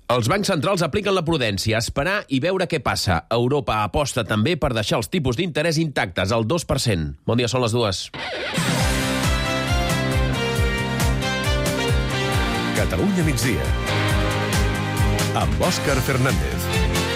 Els bancs centrals apliquen la prudència, esperar i veure què passa. Europa aposta també per deixar els tipus d'interès intactes, al 2%. Bon dia, són les 2. Catalunya migdia, amb Òscar Fernández.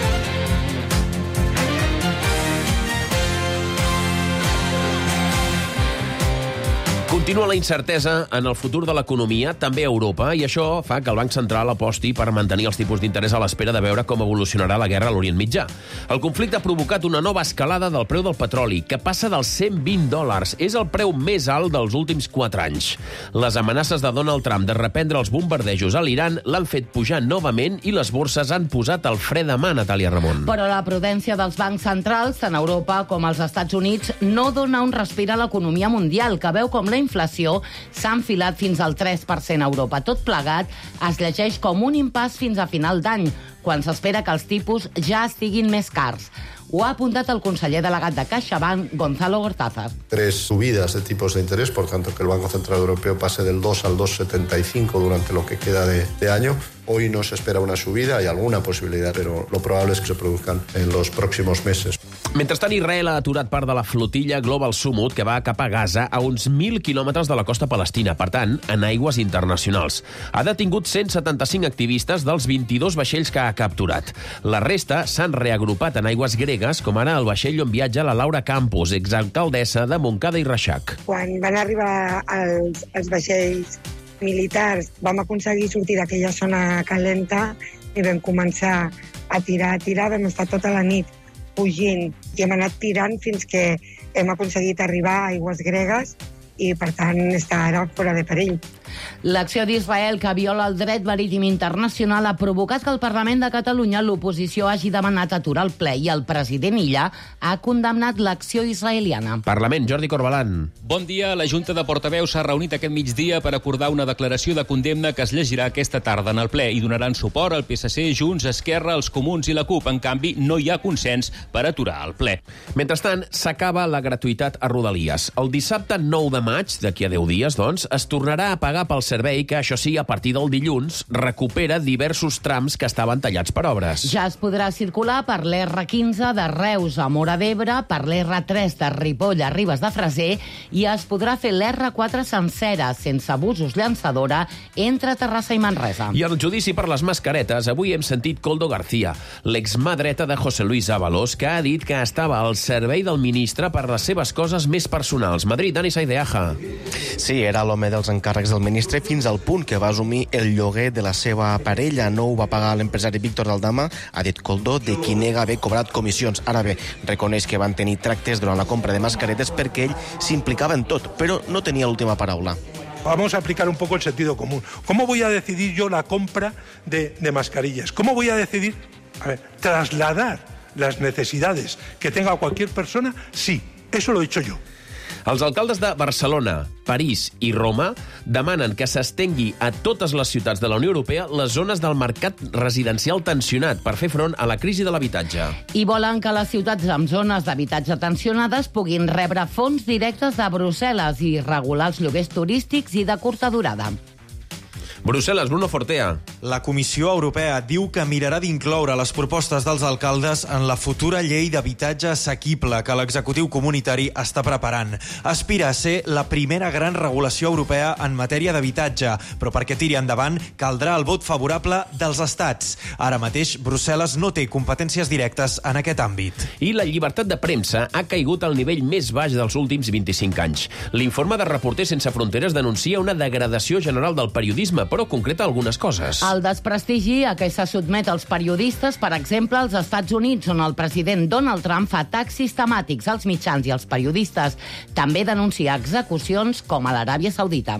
Continua la incertesa en el futur de l'economia, també a Europa, i això fa que el Banc Central aposti per mantenir els tipus d'interès a l'espera de veure com evolucionarà la guerra a l'Orient Mitjà. El conflicte ha provocat una nova escalada del preu del petroli, que passa dels $120. És el preu més alt dels últims 4 anys. Les amenaces de Donald Trump de reprendre els bombardejos a l'Iran l'han fet pujar novament i les borses han posat el fre de mà, Natàlia Ramon. Però la prudència dels bancs centrals, tant a Europa com als Estats Units, no dona un respir a l'economia mundial, que veu com la inflació s'ha enfilat fins al 3% a Europa. Tot plegat es llegeix com un impàs fins a final d'any, quan s'espera que els tipus ja estiguin més cars. Ho ha apuntat el conseller delegat de CaixaBank, Gonzalo Gortázar. 3 subidas de tipos de interés, por tanto que el Banco Central Europeo pase del 2 al 2,75 durante lo que queda de año. Hoy no se espera una subida, hay alguna posibilidad, pero lo probable es que se produzcan en los próximos meses. Mentrestant, Israel ha aturat part de la flotilla Global Summut que va cap a Gaza a uns 1.000 quilòmetres de la costa palestina, per tant, en aigües internacionals. Ha detingut 175 activistes dels 22 vaixells que ha capturat. La resta s'han reagrupat en aigües gregues, com ara el vaixell on viatja la Laura Campos, exalcaldessa de Montcada i Reixac. Quan van arribar els vaixells militars, vam aconseguir sortir d'aquella zona calenta i vam començar a tirar. Vam estar tota la nit fugint i hem anat tirant fins que hem aconseguit arribar a aigües gregues i, per tant, està ara fora de perill. L'acció d'Israel, que viola el dret marítim internacional, ha provocat que al Parlament de Catalunya l'oposició hagi demanat aturar el ple i el president Illa ha condemnat l'acció israeliana. Parlament, Jordi Corbalan. Bon dia. La Junta de Portaveus s'ha reunit aquest migdia per acordar una declaració de condemna que es llegirà aquesta tarda en el ple i donaran suport al PSC, Junts, Esquerra, els Comuns i la CUP. En canvi, no hi ha consens per aturar el ple. Mentrestant, s'acaba la gratuïtat a Rodalies. El dissabte 9 de maig, d'aquí a 10 dies, doncs, es tornarà a pagar pel servei que, això sí, a partir del dilluns, recupera diversos trams que estaven tallats per obres. Ja es podrà circular per l'R15 de Reus a Móra d'Ebre, per l'R3 de Ripoll a Ribes de Freser i es podrà fer l'R4 sencera, sense busos llançadora, entre Terrassa i Manresa. I al judici per les mascaretes, avui hem sentit Koldo García, l'exmà dreta de José Luis Ábalos, que ha dit que estava al servei del ministre per les seves coses més personals. Madrid, Dani Saideaja. Sí, era l'home dels encàrrecs del ministre fins al punt que va assumir el lloguer de la seva parella. No ho va pagar l'empresari Víctor Aldama, ha dit Koldo, de qui nega haver cobrat comissions. Ara bé, reconeix que van tenir tractes durant la compra de mascaretes perquè ell s'implicava en tot, però no tenia l'última paraula. Vamos a aplicar un poco el sentido común. ¿Cómo voy a decidir yo la compra de mascarillas? ¿Cómo voy a decidir trasladar las necesidades que tenga cualquier persona? Sí, eso lo he hecho yo. Els alcaldes de Barcelona, París i Roma demanen que s'estengui a totes les ciutats de la Unió Europea les zones del mercat residencial tensionat per fer front a la crisi de l'habitatge. I volen que les ciutats amb zones d'habitatge tensionades puguin rebre fons directes de Brussel·les i regular els lloguers turístics i de curta durada. Brussel·les, Bruno Fortea. La Comissió Europea diu que mirarà d'incloure les propostes dels alcaldes en la futura llei d'habitatge assequible que l'executiu comunitari està preparant. Aspira a ser la primera gran regulació europea en matèria d'habitatge, però perquè tiri endavant caldrà el vot favorable dels estats. Ara mateix, Brussel·les no té competències directes en aquest àmbit. I la llibertat de premsa ha caigut al nivell més baix dels últims 25 anys. L'informe de Reporters Sense Fronteres denuncia una degradació general del periodisme, però concreta algunes coses. El desprestigi a què se sotmet els periodistes, per exemple, als Estats Units, on el president Donald Trump fa atacs sistemàtics als mitjans i als periodistes. També denuncia execucions com a l'Aràbia Saudita.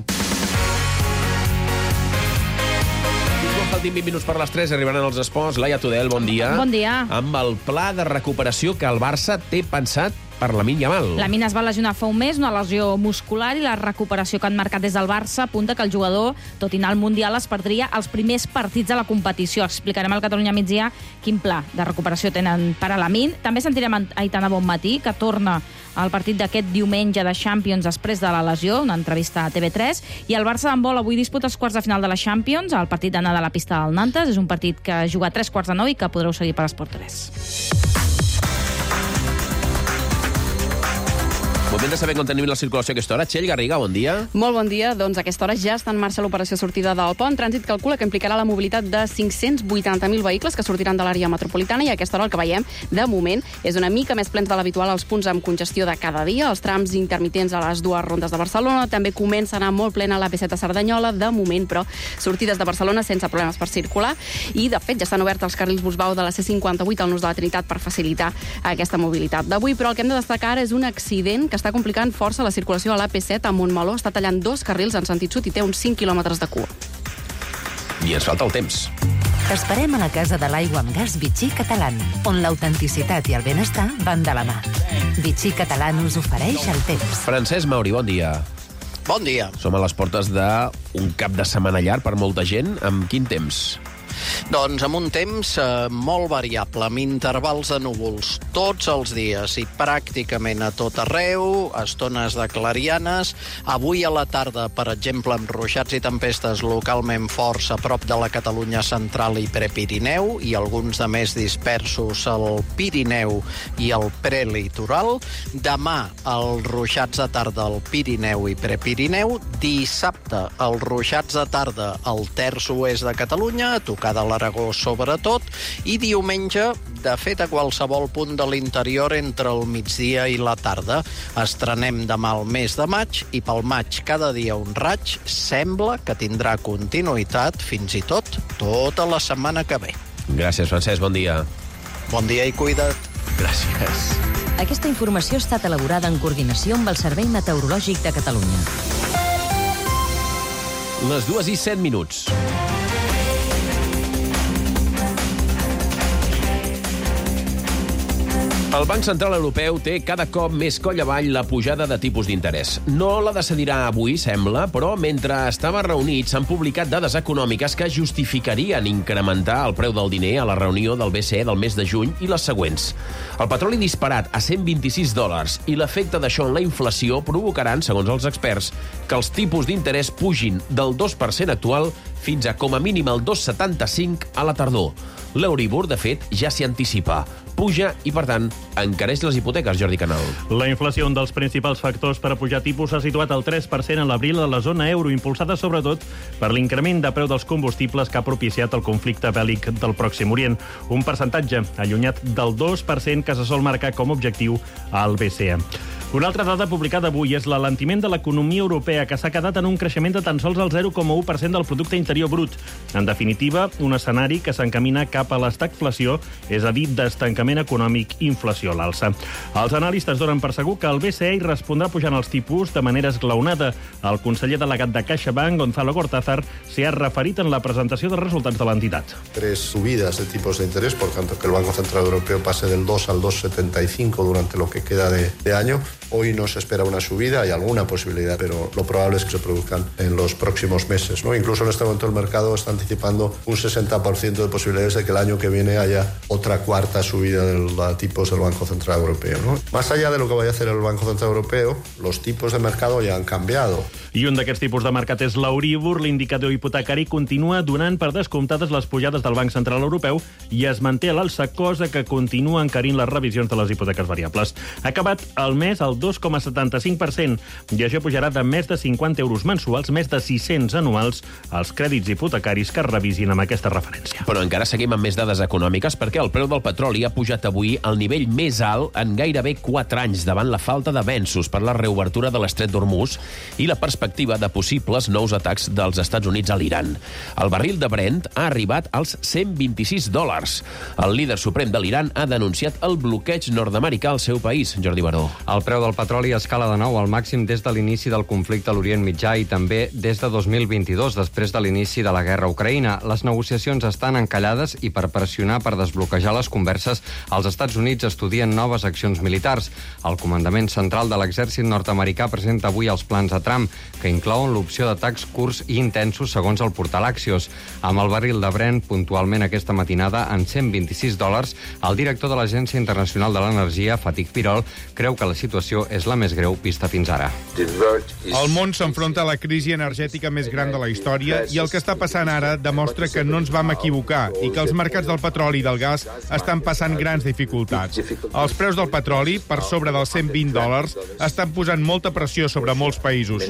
Faltin 20 minuts per les 3, arribaran els esports. Laia Tudel, bon dia. Bon dia. Amb el pla de recuperació que el Barça té pensat per Lamine Yamal. Lamine es va lesionar fa un mes, una lesió muscular, i la recuperació que han marcat des del Barça apunta que el jugador, tot i anar al Mundial, es perdria els primers partits de la competició. Explicarem al Catalunya Migdia quin pla de recuperació tenen per a Lamine. També sentirem Aitana Bonmatí, que torna al partit d'aquest diumenge de Champions després de la lesió, una entrevista a TV3, i el Barça d'handbol avui disputa els quarts de final de la Champions, el partit d'anar de la pista del Nantes. És un partit que juga a 3:45 i que podreu seguir per Esport 3. Moment de saber com tenim la circulació a aquesta hora. Txell Garriga, bon dia. Molt bon dia. Doncs a aquesta hora ja està en marxa l'operació sortida del pont. Trànsit calcula que implicarà la mobilitat de 580.000 vehicles que sortiran de l'àrea metropolitana, i a aquesta hora el que veiem, de moment, és una mica més plens de l'habitual als punts amb congestió de cada dia. Els trams intermitents a les dues rondes de Barcelona. També comença a anar molt plena la P7 a Cerdanyola, de moment, però sortides de Barcelona sense problemes per circular. I, de fet, ja estan oberts els carrils Busbau de la C58 al Nus de la Trinitat per facilitar aquesta mobilitat d'avui. Però el que hem de destacar ara és un accident que està complicant força la circulació a l'AP7 a Montmeló. Està tallant 2 carrils en sentit sud i té uns 5 quilòmetres de cua. I ens falta el temps. T'esperem a la Casa de l'Aigua amb Gas Vichy Catalán, on l'autenticitat i el benestar van de la mà. Vichy Catalán us ofereix el temps. Francesc Mauri, bon dia. Bon dia. Som a les portes d'un cap de setmana llarg per molta gent. Amb quin temps? Doncs amb un temps molt variable, amb intervals de núvols tots els dies i pràcticament a tot arreu, estones de clarianes. Avui a la tarda, per exemple, amb ruixats i tempestes localment forts a prop de la Catalunya central i Prepirineu, i alguns de més dispersos al Pirineu i al prelitoral. Demà, els ruixats de tarda al Pirineu i Prepirineu. Dissabte, els ruixats de tarda al terç oest de Catalunya, a tocar de l'Aragó sobretot, i diumenge, de fet, a qualsevol punt de l'interior entre el migdia i la tarda. Estrenem demà el mes de maig, i pel maig cada dia un raig. Sembla que tindrà continuïtat fins i tot tota la setmana que ve. Gràcies, Francesc, bon dia. Bon dia i cuida't. Gràcies. Aquesta informació ha estat elaborada en coordinació amb el Servei Meteorològic de Catalunya. Les 2:07. El Banc Central Europeu té cada cop més coll avall la pujada de tipus d'interès. No la decidirà avui, sembla, però mentre estava reunit s'han publicat dades econòmiques que justificarien incrementar el preu del diner a la reunió del BCE del mes de juny i les següents. El petroli disparat a $126 i l'efecte d'això en la inflació provocaran, segons els experts, que els tipus d'interès pugin del 2% actual fins a com a mínim el 2,75 a la tardor. L'Euribor, de fet, ja s'hi anticipa. Puja i, per tant, encareix les hipoteques, Jordi Canal. La inflació, un dels principals factors per a pujar tipus, s'ha situat al 3% a l'abril a la zona euro, impulsada sobretot per l'increment de preu dels combustibles que ha propiciat el conflicte bèl·lic del Pròxim Orient. Un percentatge allunyat del 2% que se sol marcar com a objectiu al BCE. Una altra dada publicada avui és l'alentiment de l'economia europea, que s'ha quedat en un creixement de tan sols el 0,1% del producte interior brut. En definitiva, un escenari que s'encamina cap a l'estagflació, és a dir, d'estancament econòmic i inflació a l'alça. Els analistes donen per segur que el BCE hi respondrà pujant els tipus de manera esglaonada. El conseller delegat de CaixaBank, Gonzalo Cortázar, s'hi ha referit en la presentació dels resultats de l'entitat. 3 subidas de tipos de interés, por tanto que el Banco Central Europeo pase del 2 al 2,75 durante lo que queda de año. Hoy no se espera una subida, hay alguna posibilidad, pero lo probable es que se produzcan en los próximos meses, ¿no? Incluso en este momento el mercado está anticipando un 60% de posibilidades de que el año que viene haya otra cuarta subida de los tipos del Banco Central Europeo, ¿no? Más allá de lo que vaya a hacer el Banco Central Europeo, los tipos de mercado ya han cambiado. I un d'aquests tipus de mercat és l'Euribor. L'indicador hipotecari continua donant per descomptades les pujades del Banc Central Europeu i es manté a l'alça, cosa que continua encarint les revisions de les hipoteques variables. Ha acabat el mes al 2,75%, i això pujarà de més de 50 euros mensuals, més de 600 anuals, als crèdits hipotecaris que es revisin amb aquesta referència. Però encara seguim amb més dades econòmiques, perquè el preu del petroli ha pujat avui al nivell més alt en gairebé 4 anys, davant la falta d'avenços per la reobertura de l'estret d'Hormuz i la perspectiva de possibles nous atacs dels Estats Units a l'Iran. El barril de Brent ha arribat als $126. El líder suprem de l'Iran ha denunciat el bloqueig nord-americà al seu país, Jordi Baró. El preu preu del petroli escala de nou al màxim des de l'inici del conflicte a l'Orient Mitjà i també des de 2022, després de l'inici de la guerra a Ucraïna. Les negociacions estan encallades i per pressionar per desbloquejar les converses, els Estats Units estudien noves accions militars. El comandament central de l'exèrcit nord-americà presenta avui els plans de Trump, que inclouen l'opció d'atacs curts i intensos segons el portal Axios. Amb el barril de Brent puntualment aquesta matinada en $126, el director de l'Agència Internacional de l'Energia, Fatih Birol, creu que la situació és la més greu vista fins ara. El món s'enfronta a la crisi energètica més gran de la història i el que està passant ara demostra que no ens vam equivocar i que els mercats del petroli i del gas estan passant grans dificultats. Els preus del petroli, per sobre dels $120, estan posant molta pressió sobre molts països.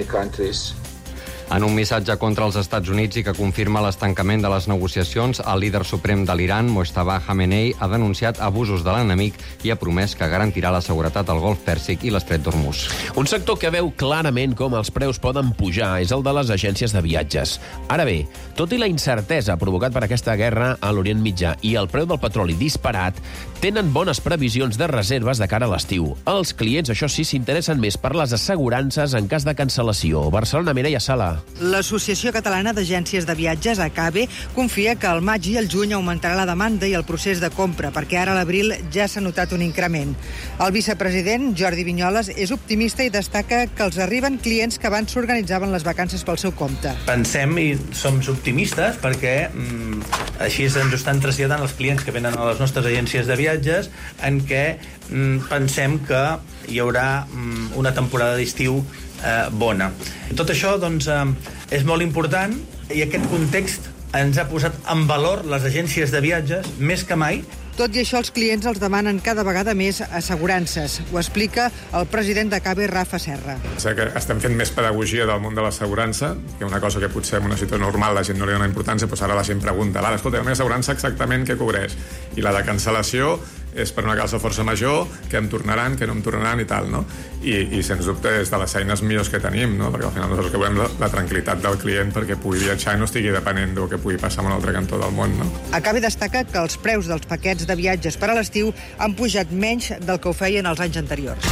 En un missatge contra els Estats Units i que confirma l'estancament de les negociacions, el líder suprem de l'Iran, Mojtaba Khamenei, ha denunciat abusos de l'enemic i ha promès que garantirà la seguretat al Golf Pèrsic i l'Estret d'Hormuz. Un sector que veu clarament com els preus poden pujar és el de les agències de viatges. Ara bé, tot i la incertesa provocat per aquesta guerra a l'Orient Mitjà i el preu del petroli disparat, tenen bones previsions de reserves de cara a l'estiu. Els clients, això sí, s'interessen més per les assegurances en cas de cancel·lació. Barcelona, Mireia Sala. L'Associació Catalana d'Agències de Viatges, ACABE, confia que al maig i al juny augmentarà la demanda i el procés de compra, perquè ara a l'abril ja s'ha notat un increment. El vicepresident, Jordi Vinyoles, és optimista i destaca que els arriben clients que abans s'organitzaven les vacances pel seu compte. Pensem i som optimistes perquè així ens ho estan traslladant els clients que venen a les nostres agències de viatges, en què pensem que hi haurà una temporada d'estiu bona. Tot això doncs, és molt important i aquest context ens ha posat en valor les agències de viatges més que mai. Tot i això, els clients els demanen cada vegada més assegurances. Ho explica el president d'ACABE, Rafa Serra. Sé que estem fent més pedagogia del món de l'assegurança, que una cosa que potser en una situació normal la gent no li dona importància, doncs ara la gent pregunta, escolta, la meva assegurança exactament què cobreix? I la de cancel·lació és per una causa força major, que em tornaran, que no em tornaran i tal, no? I sens dubte és de les eines millors que tenim, no? Perquè al final nosaltres que volem la tranquil·litat del client perquè pugui viatjar i no estigui depenent del que pugui passar en un altre cantó del món, no? ACABE destaca que els preus dels paquets de viatges per a l'estiu han pujat menys del que ho feien els anys anteriors.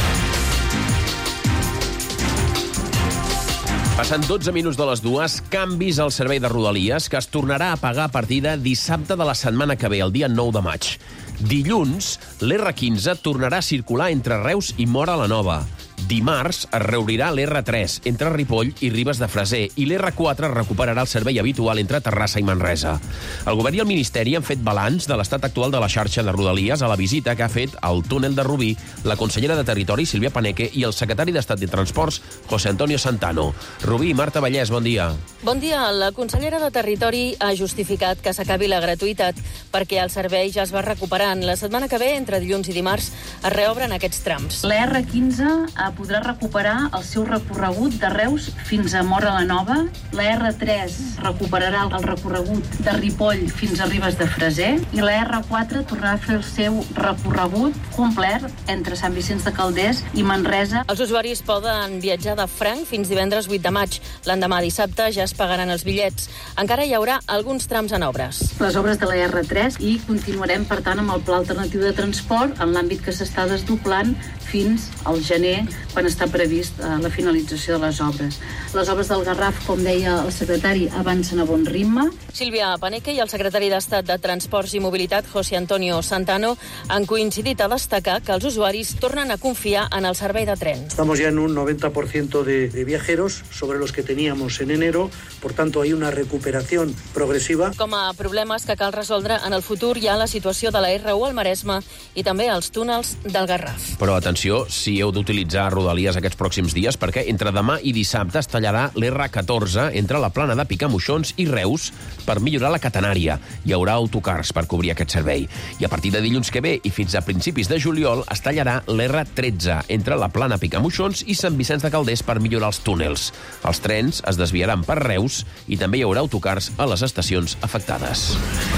Passen 12 minuts de les 2, canvis al servei de Rodalies, que es tornarà a pagar a partir de dissabte de la setmana que ve, el dia 9 de maig. Dilluns, l'R15 tornarà a circular entre Reus i Móra la Nova. Dimarts es reobrirà l'R3 entre Ripoll i Ribes de Freser i l'R4 recuperarà el servei habitual entre Terrassa i Manresa. El govern i el Ministeri han fet balanç de l'estat actual de la xarxa de Rodalies a la visita que ha fet al túnel de Rubí la consellera de Territori, Sílvia Paneque, i el secretari d'Estat de Transports, José Antonio Santano. Rubí, Marta Vallès, bon dia. Bon dia. La consellera de Territori ha justificat que s'acabi la gratuïtat perquè el servei ja es va recuperant. La setmana que ve, entre dilluns i dimarts, es reobren aquests trams. La R15 podrà recuperar el seu recorregut de Reus fins a Móra la Nova. La R3 recuperarà el recorregut de Ripoll fins a Ribes de Freser i la R4 tornarà a fer el seu recorregut complet entre Sant Vicenç de Calders i Manresa. Els usuaris poden viatjar de franc fins divendres 8 de maig. L'endemà dissabte ja es pagaran els bitllets. Encara hi haurà alguns trams en obres. Les obres de la R3 i continuarem, per tant, amb el pla alternatiu de transport en l'àmbit que s'està desdoblant fins al gener, quan està previst la finalització de les obres. Les obres del Garraf, com deia el secretari, avancen a bon ritme. Sílvia Paneque i el secretari d'Estat de Transports i Mobilitat, José Antonio Santano, han coincidit a destacar que els usuaris tornen a confiar en el servei de tren. Estamos ya en un 90% de viajeros sobre los que teníamos en enero, por tanto hay una recuperación progresiva. Com a problemes que cal resoldre en el futur hi ha la situació de la R1 al Maresme i també els túnels del Garraf. Però atenció, si heu d'utilitzar Rodalies aquests pròxims dies, perquè entre demà i dissabte es tallarà l'R14 entre la plana de Picamoixons i Reus per millorar la catenària. Hi haurà autocars per cobrir aquest servei. I a partir de dilluns que ve i fins a principis de juliol es tallarà l'R13 entre la plana Picamoixons i Sant Vicenç de Calders per millorar els túnels. Els trens es desviaran per Reus i també hi haurà autocars a les estacions afectades.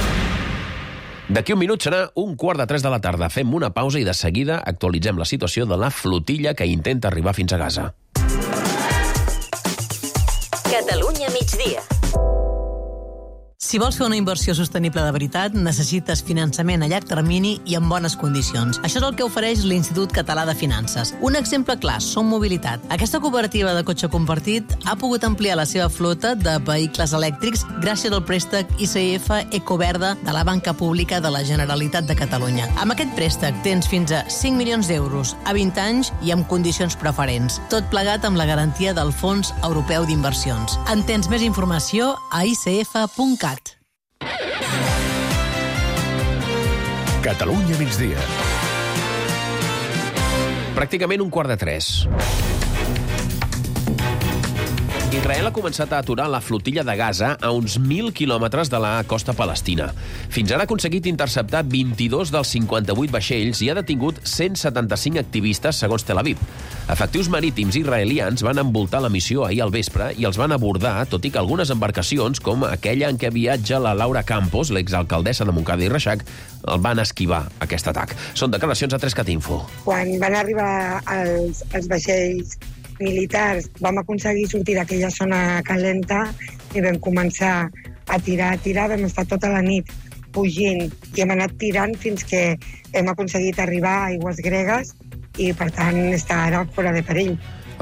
D'aquí un minut serà 2:45 de la tarda. Fem una pausa i de seguida actualitzem la situació de la flotilla que intenta arribar fins a Gaza. Catalunya migdia. Si vols fer una inversió sostenible de veritat, necessites finançament a llarg termini i en bones condicions. Això és el que ofereix l'Institut Català de Finances. Un exemple clar, Som Mobilitat. Aquesta cooperativa de cotxe compartit ha pogut ampliar la seva flota de vehicles elèctrics gràcies al préstec ICF Ecoverda de la Banca Pública de la Generalitat de Catalunya. Amb aquest préstec tens fins a 5 milions d'euros a 20 anys i amb condicions preferents. Tot plegat amb la garantia del Fons Europeu d'Inversions. En tens més informació a icf.cat. Catalunya migdia. Pràcticament 2:45. Israel ha començat a aturar la flotilla de Gaza a uns 1.000 quilòmetres de la costa palestina. Fins ara ha aconseguit interceptar 22 dels 58 vaixells i ha detingut 175 activistes, segons Tel Aviv. Efectius marítims israelians van envoltar la missió ahir al vespre i els van abordar, tot i que algunes embarcacions, com aquella en què viatja la Laura Campos, l'exalcaldessa de Montcada i Reixac, el van esquivar, aquest atac. Són declaracions a 3catinfo. Quan van arribar els vaixells militars, vam aconseguir sortir d'aquella zona calenta i vam començar a tirar. Vam estar tota la nit fugint i hem anat tirant fins que hem aconseguit arribar a aigües gregues i, per tant, està ara fora de perill.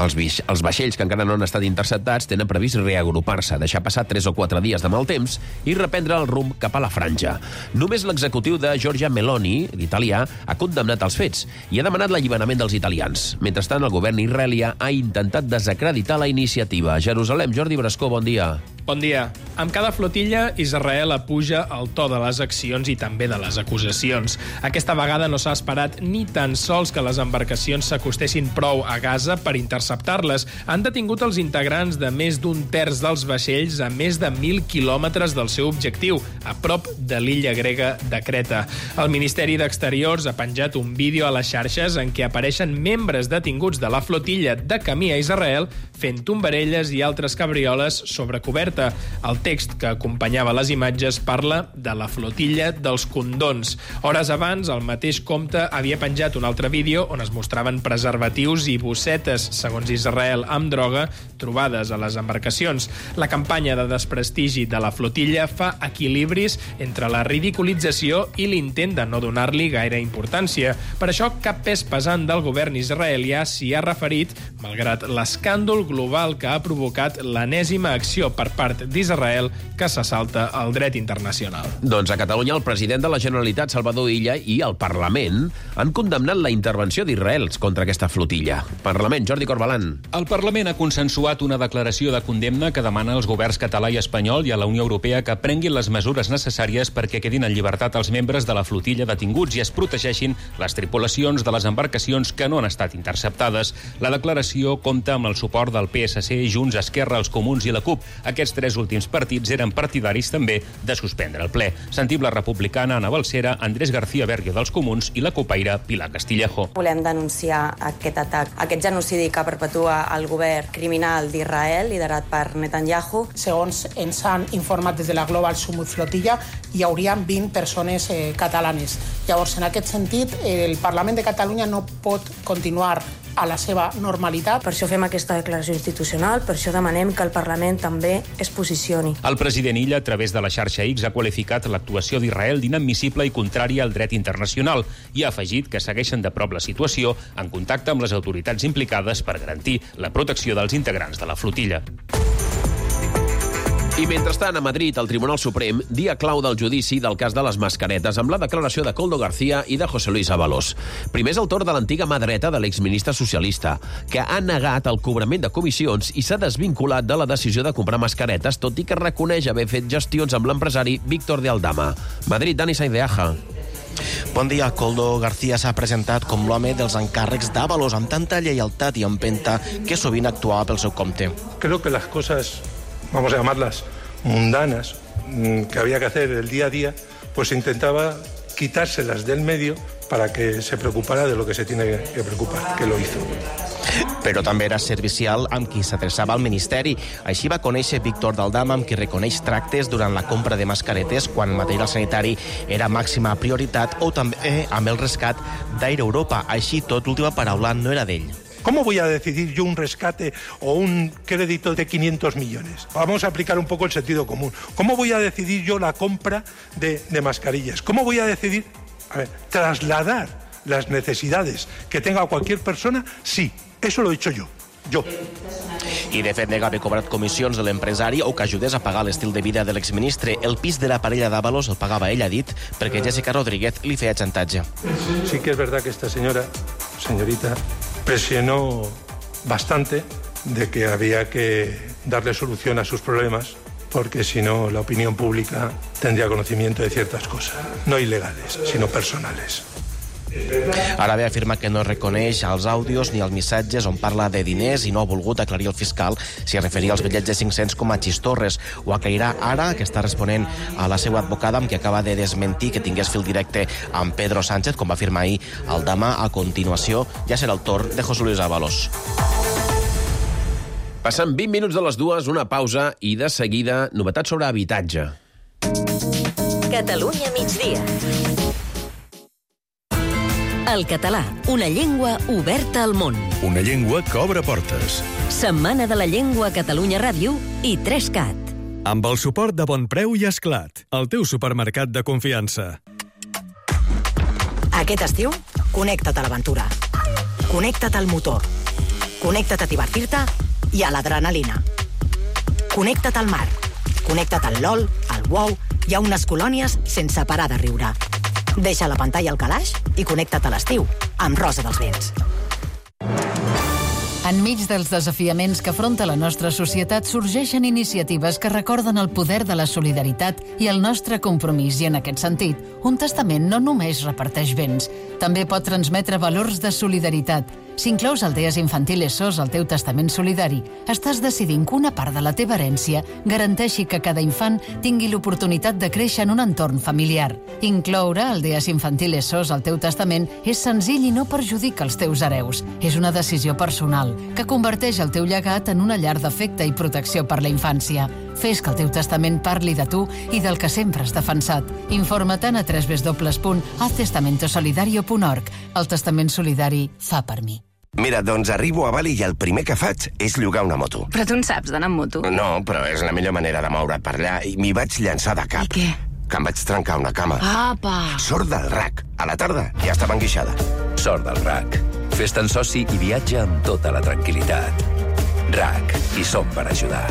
Els vaixells que encara no han estat interceptats tenen previst reagrupar-se, deixar passar 3 o 4 dies de mal temps i reprendre el rumb cap a la franja. Només l'executiu de Giorgia Meloni, l'italià, ha condemnat els fets i ha demanat l'alliberament dels italians. Mentrestant, el govern israelià ha intentat desacreditar la iniciativa. A Jerusalem, Jordi Brascó, bon dia. Bon dia. Amb cada flotilla, Israel apuja el to de les accions i també de les acusacions. Aquesta vegada no s'ha esperat ni tan sols que les embarcacions s'acostessin prou a Gaza per interceptar-les. Han detingut els integrants de més d'un terç dels vaixells a més de 1.000 quilòmetres del seu objectiu, a prop de l'illa grega de Creta. El Ministeri d'Exteriors ha penjat un vídeo a les xarxes en què apareixen membres detinguts de la flotilla de camí a Israel fent tombarelles i altres cabrioles sobre coberta. El text que acompanyava les imatges parla de la flotilla dels condons. Hores abans, el mateix compte havia penjat un altre vídeo on es mostraven preservatius i bossetes, segons Israel, amb droga, trobades a les embarcacions. La campanya de desprestigi de la flotilla fa equilibris entre la ridiculització i l'intent de no donar-li gaire importància. Per això, cap pes pesant del govern israelià s'hi ha referit, malgrat l'escàndol global que ha provocat l'enèsima acció per part d'Israel que s'assalta el dret internacional. Doncs a Catalunya el president de la Generalitat, Salvador Illa, i el Parlament han condemnat la intervenció d'Israel contra aquesta flotilla. Parlament, Jordi Corbalan. El Parlament ha consensuat una declaració de condemna que demana als governs català i espanyol i a la Unió Europea que prenguin les mesures necessàries perquè quedin en llibertat els membres de la flotilla detinguts i es protegeixin les tripulacions de les embarcacions que no han estat interceptades. La declaració compta amb el suport del PSC, Junts, Esquerra, els Comuns i la CUP. Aquests 3 últims partits eren partidaris també de suspendre el ple. Sentim la republicana Ana Balsera, Andrés García Berrio dels Comuns i la copaire Pilar Castillejo. Volem denunciar aquest atac, aquest genocidi que perpetua el govern criminal d'Israel, liderat per Netanyahu. Segons ens han informat des de la Global Summit Flotilla, hi haurien 20 persones catalanes. Llavors, en aquest sentit, el Parlament de Catalunya no pot continuar a la seva normalitat. Per això fem aquesta declaració institucional, per això demanem que el Parlament també es posicioni. El president Illa, a través de la xarxa X, ha qualificat l'actuació d'Israel d'inadmissible i contrària al dret internacional i ha afegit que segueixen de prop la situació en contacte amb les autoritats implicades per garantir la protecció dels integrants de la flotilla. I mentrestant, a Madrid, el Tribunal Suprem, dia clau del judici del cas de les mascaretes, amb la declaració de Koldo García i de José Luis Ábalos. Primer és el torn de l'antiga mà dreta de l'exministre socialista, que ha negat el cobrament de comissions i s'ha desvinculat de la decisió de comprar mascaretes, tot i que reconeix haver fet gestions amb l'empresari Víctor de Aldama. Madrid, Dani Saindeaja. Bon dia. Koldo García s'ha presentat com l'home dels encàrrecs d'Ábalos, amb tanta lleialtat i empenta que sovint actuava pel seu compte. Creo que las cosas, vamos a llamarlas mundanas, que había que hacer el día a día, pues intentaba quitárselas del medio para que se preocupara de lo que se tiene que preocupar, que lo hizo. Però també era servicial amb qui s'adreçava al Ministeri. Així va conèixer Víctor d'Aldama, amb qui reconeix tractes durant la compra de mascaretes quan el material sanitari era màxima prioritat, o també amb el rescat d'Air Europa. Així tot, l'última paraula no era d'ell. ¿Cómo voy a decidir yo un rescate o un crédito de 500 millones? Vamos a aplicar un poco el sentido común. ¿Cómo voy a decidir yo la compra de mascarillas? ¿Cómo voy a decidir trasladar las necesidades que tenga cualquier persona? Sí, eso lo he hecho yo. I, de fet, nega haver cobrat comissions de l'empresari o que ajudés a pagar l'estil de vida de l'exministre. El pis de la parella d'Ábalos el pagava ell, ha dit, perquè Jessica Rodríguez li feia xantatge. Sí que es verdad que esta señorita, presionó bastante de que había que darle solución a sus problemas, porque si no la opinión pública tendría conocimiento de ciertas cosas, no ilegales, sino personales. Ara bé, afirma que no reconeix els àudios ni els missatges on parla de diners i no ha volgut aclarir el fiscal si es referia als bitllets de 500 com a xistorres. Ho aclarirà ara, que està responent a la seva advocada, amb qui acaba de desmentir que tingués fil directe amb Pedro Sánchez, com va afirmar ahir el Dama. A continuació, ja serà el torn de José Luis Ábalos. Passen 20 minuts de les 2, una pausa i de seguida novetats sobre habitatge. Catalunya migdia. El català, una llengua oberta al món. Una llengua que obre portes. Setmana de la Llengua a Catalunya Ràdio i 3CAT. Amb el suport de Bon Preu i Esclat, el teu supermercat de confiança. Aquest estiu, connecta't a l'aventura. Connecta't al motor. Connecta't a divertir-te i a l'adrenalina. Connecta't al mar. Connecta't al LOL, al WoW i a unes colònies sense parar de riure. Deixa la pantalla al calaix i connecta't a l'estiu amb Rosa dels Vents. Enmig dels desafiaments que afronta la nostra societat sorgeixen iniciatives que recorden el poder de la solidaritat i el nostre compromís, i en aquest sentit, un testament no només reparteix béns, també pot transmetre valors de solidaritat. Si inclous aldees infantiles SOS al teu testament solidari, estàs decidint que una part de la teva herència garanteixi que cada infant tingui l'oportunitat de créixer en un entorn familiar. Incloure aldees infantiles SOS al teu testament és senzill i no perjudica els teus hereus. És una decisió personal que converteix el teu llegat en una llar d'afecte i protecció per la infància. Fes que el teu testament parli de tu i del que sempre has defensat. Informa-te'n a www.haztestamentosolidario.org. El testament solidari fa per mi. Mira, doncs arribo a Bali i el primer que faig és llogar una moto. Però tu en saps d'anar amb moto? No, però és la millor manera de moure't per allà i m'hi vaig llançar de cap. I què? Que em vaig trencar una cama. Apa! Sort del RAC. A la tarda ja estava enguixada. Sort del RAC. Fes-te'n soci i viatja amb tota la tranquil·litat. RAC. Hi som per ajudar.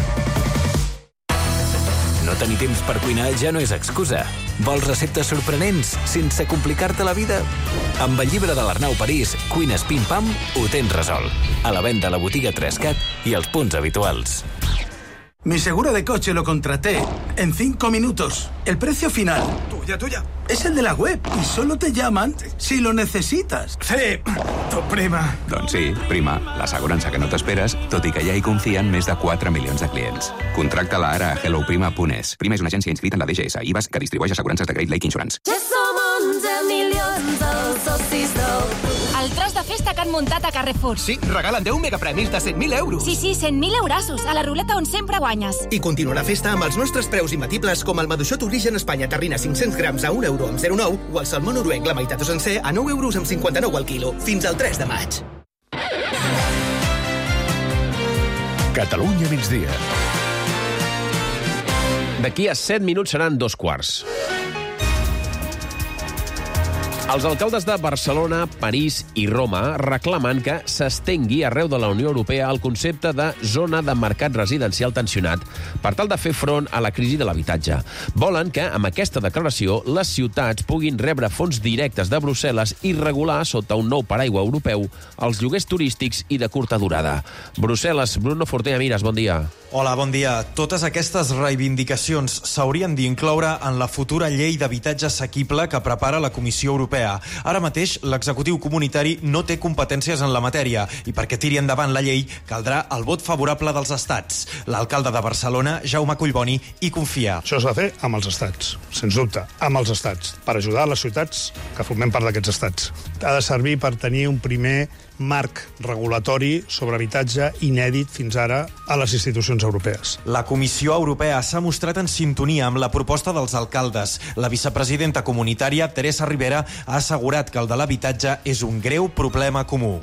No tenir temps per cuinar ja no és excusa. Vols receptes sorprenents sense complicar-te la vida? Amb el llibre de l'Arnau París, Cuines Pim Pam, ho tens resolt. A la venda a la botiga 3CAT i als punts habituals. Mi seguro de coche lo contraté en 5 minutos. El precio final, tuya, es el de la web y solo te llaman si lo necesitas. Sí, tu prima. Doncs sí, prima, l'assegurança que no t'esperes, tot i que ja hi confien més de 4 milions de clients. Contracta-la ara a helloprima.es. Prima és una agència inscrita en la DGS, IBAS, que distribueix assegurances de Great Lake Insurance. Ja som 11 milions els socis del el tros de festa que han muntat a Carrefour. Sí, regalen 10 megapremis de 100.000 euros. Sí, 100.000 eurassos, a la ruleta on sempre guanyes. I continua la festa amb els nostres preus imbatibles, com el maduixot origen Espanya terrina 500 grams a 1 euro amb 0,9 o el salmó noruec la meitat o sencer a 9 euros amb 59 al quilo. Fins al 3 de maig. Catalunya migdia. D'aquí a 7 minuts seran 2:15. Els alcaldes de Barcelona, París i Roma reclamen que s'estengui arreu de la Unió Europea el concepte de zona de mercat residencial tensionat per tal de fer front a la crisi de l'habitatge. Volen que, amb aquesta declaració, les ciutats puguin rebre fons directes de Brussel·les i regular, sota un nou paraigua europeu, els lloguers turístics i de curta durada. Brussel·les, Bruno Fortea Mires, bon dia. Hola, bon dia. Totes aquestes reivindicacions s'haurien d'incloure en la futura llei d'habitatge assequible que prepara la Comissió Europea. Ara mateix, l'executiu comunitari no té competències en la matèria i perquè tiri endavant la llei caldrà el vot favorable dels estats. L'alcalde de Barcelona, Jaume Collboni, hi confia. Això s'ha de fer amb els estats, sens dubte, amb els estats, per ajudar les ciutats que formem part d'aquests estats. Ha de servir per tenir un primer marc regulatori sobre habitatge inèdit fins ara a les institucions europees. La Comissió Europea s'ha mostrat en sintonia amb la proposta dels alcaldes. La vicepresidenta comunitària, Teresa Rivera, ha assegurat que el de l'habitatge és un greu problema comú.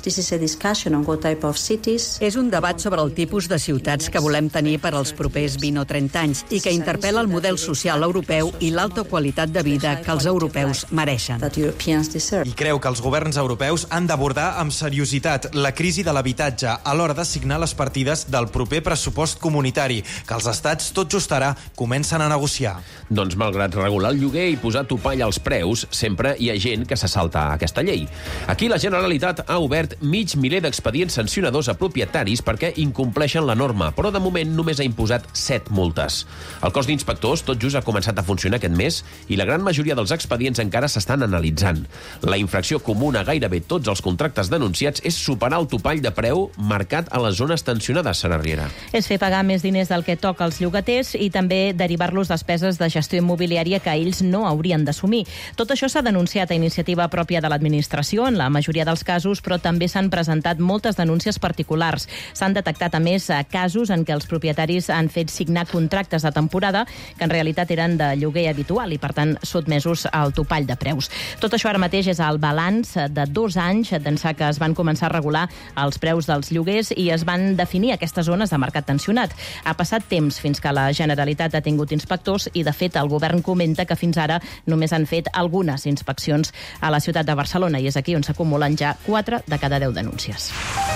És un debat sobre el tipus de ciutats que volem tenir per als propers 20 o 30 anys i que interpel·la el model social europeu i l'alta qualitat de vida que els europeus mereixen. I creu que els governs europeus han d'abordar amb seriositat la crisi de l'habitatge a l'hora de signar les partides del proper pressupost comunitari, que els estats tot just ara comencen a negociar. Doncs malgrat regular el lloguer i posar topall als preus, sempre hi ha gent que se salta aquesta llei. Aquí la Generalitat ha obert mig miler d'expedients sancionadors a propietaris perquè incompleixen la norma, però de moment només ha imposat 7 multes. El cos d'inspectors tot just ha començat a funcionar aquest mes i la gran majoria dels expedients encara s'estan analitzant. La infracció comuna a gairebé tots els contractes denunciats és superar el topall de preu marcat a les zones tensionades, Sara Riera. És fer pagar més diners del que toca als llogaters i també derivar-los despeses de gestió immobiliària que ells no haurien d'assumir. Tot això s'ha denunciat a iniciativa pròpia de l'administració en la majoria dels casos, però també s'han presentat moltes denúncies particulars. S'han detectat, a més, casos en què els propietaris han fet signar contractes de temporada que en realitat eren de lloguer habitual i, per tant, sotmesos al topall de preus. Tot això ara mateix és el balanç de 2 anys d'ençà que es van començar a regular els preus dels lloguers i es van definir aquestes zones de mercat tensionat. Ha passat temps fins que la Generalitat ha tingut inspectors i, de fet, el govern comenta que fins ara només han fet algunes inspeccions a la ciutat de Barcelona i és aquí on s'acumulen ja 4 de cada 10 denúncies.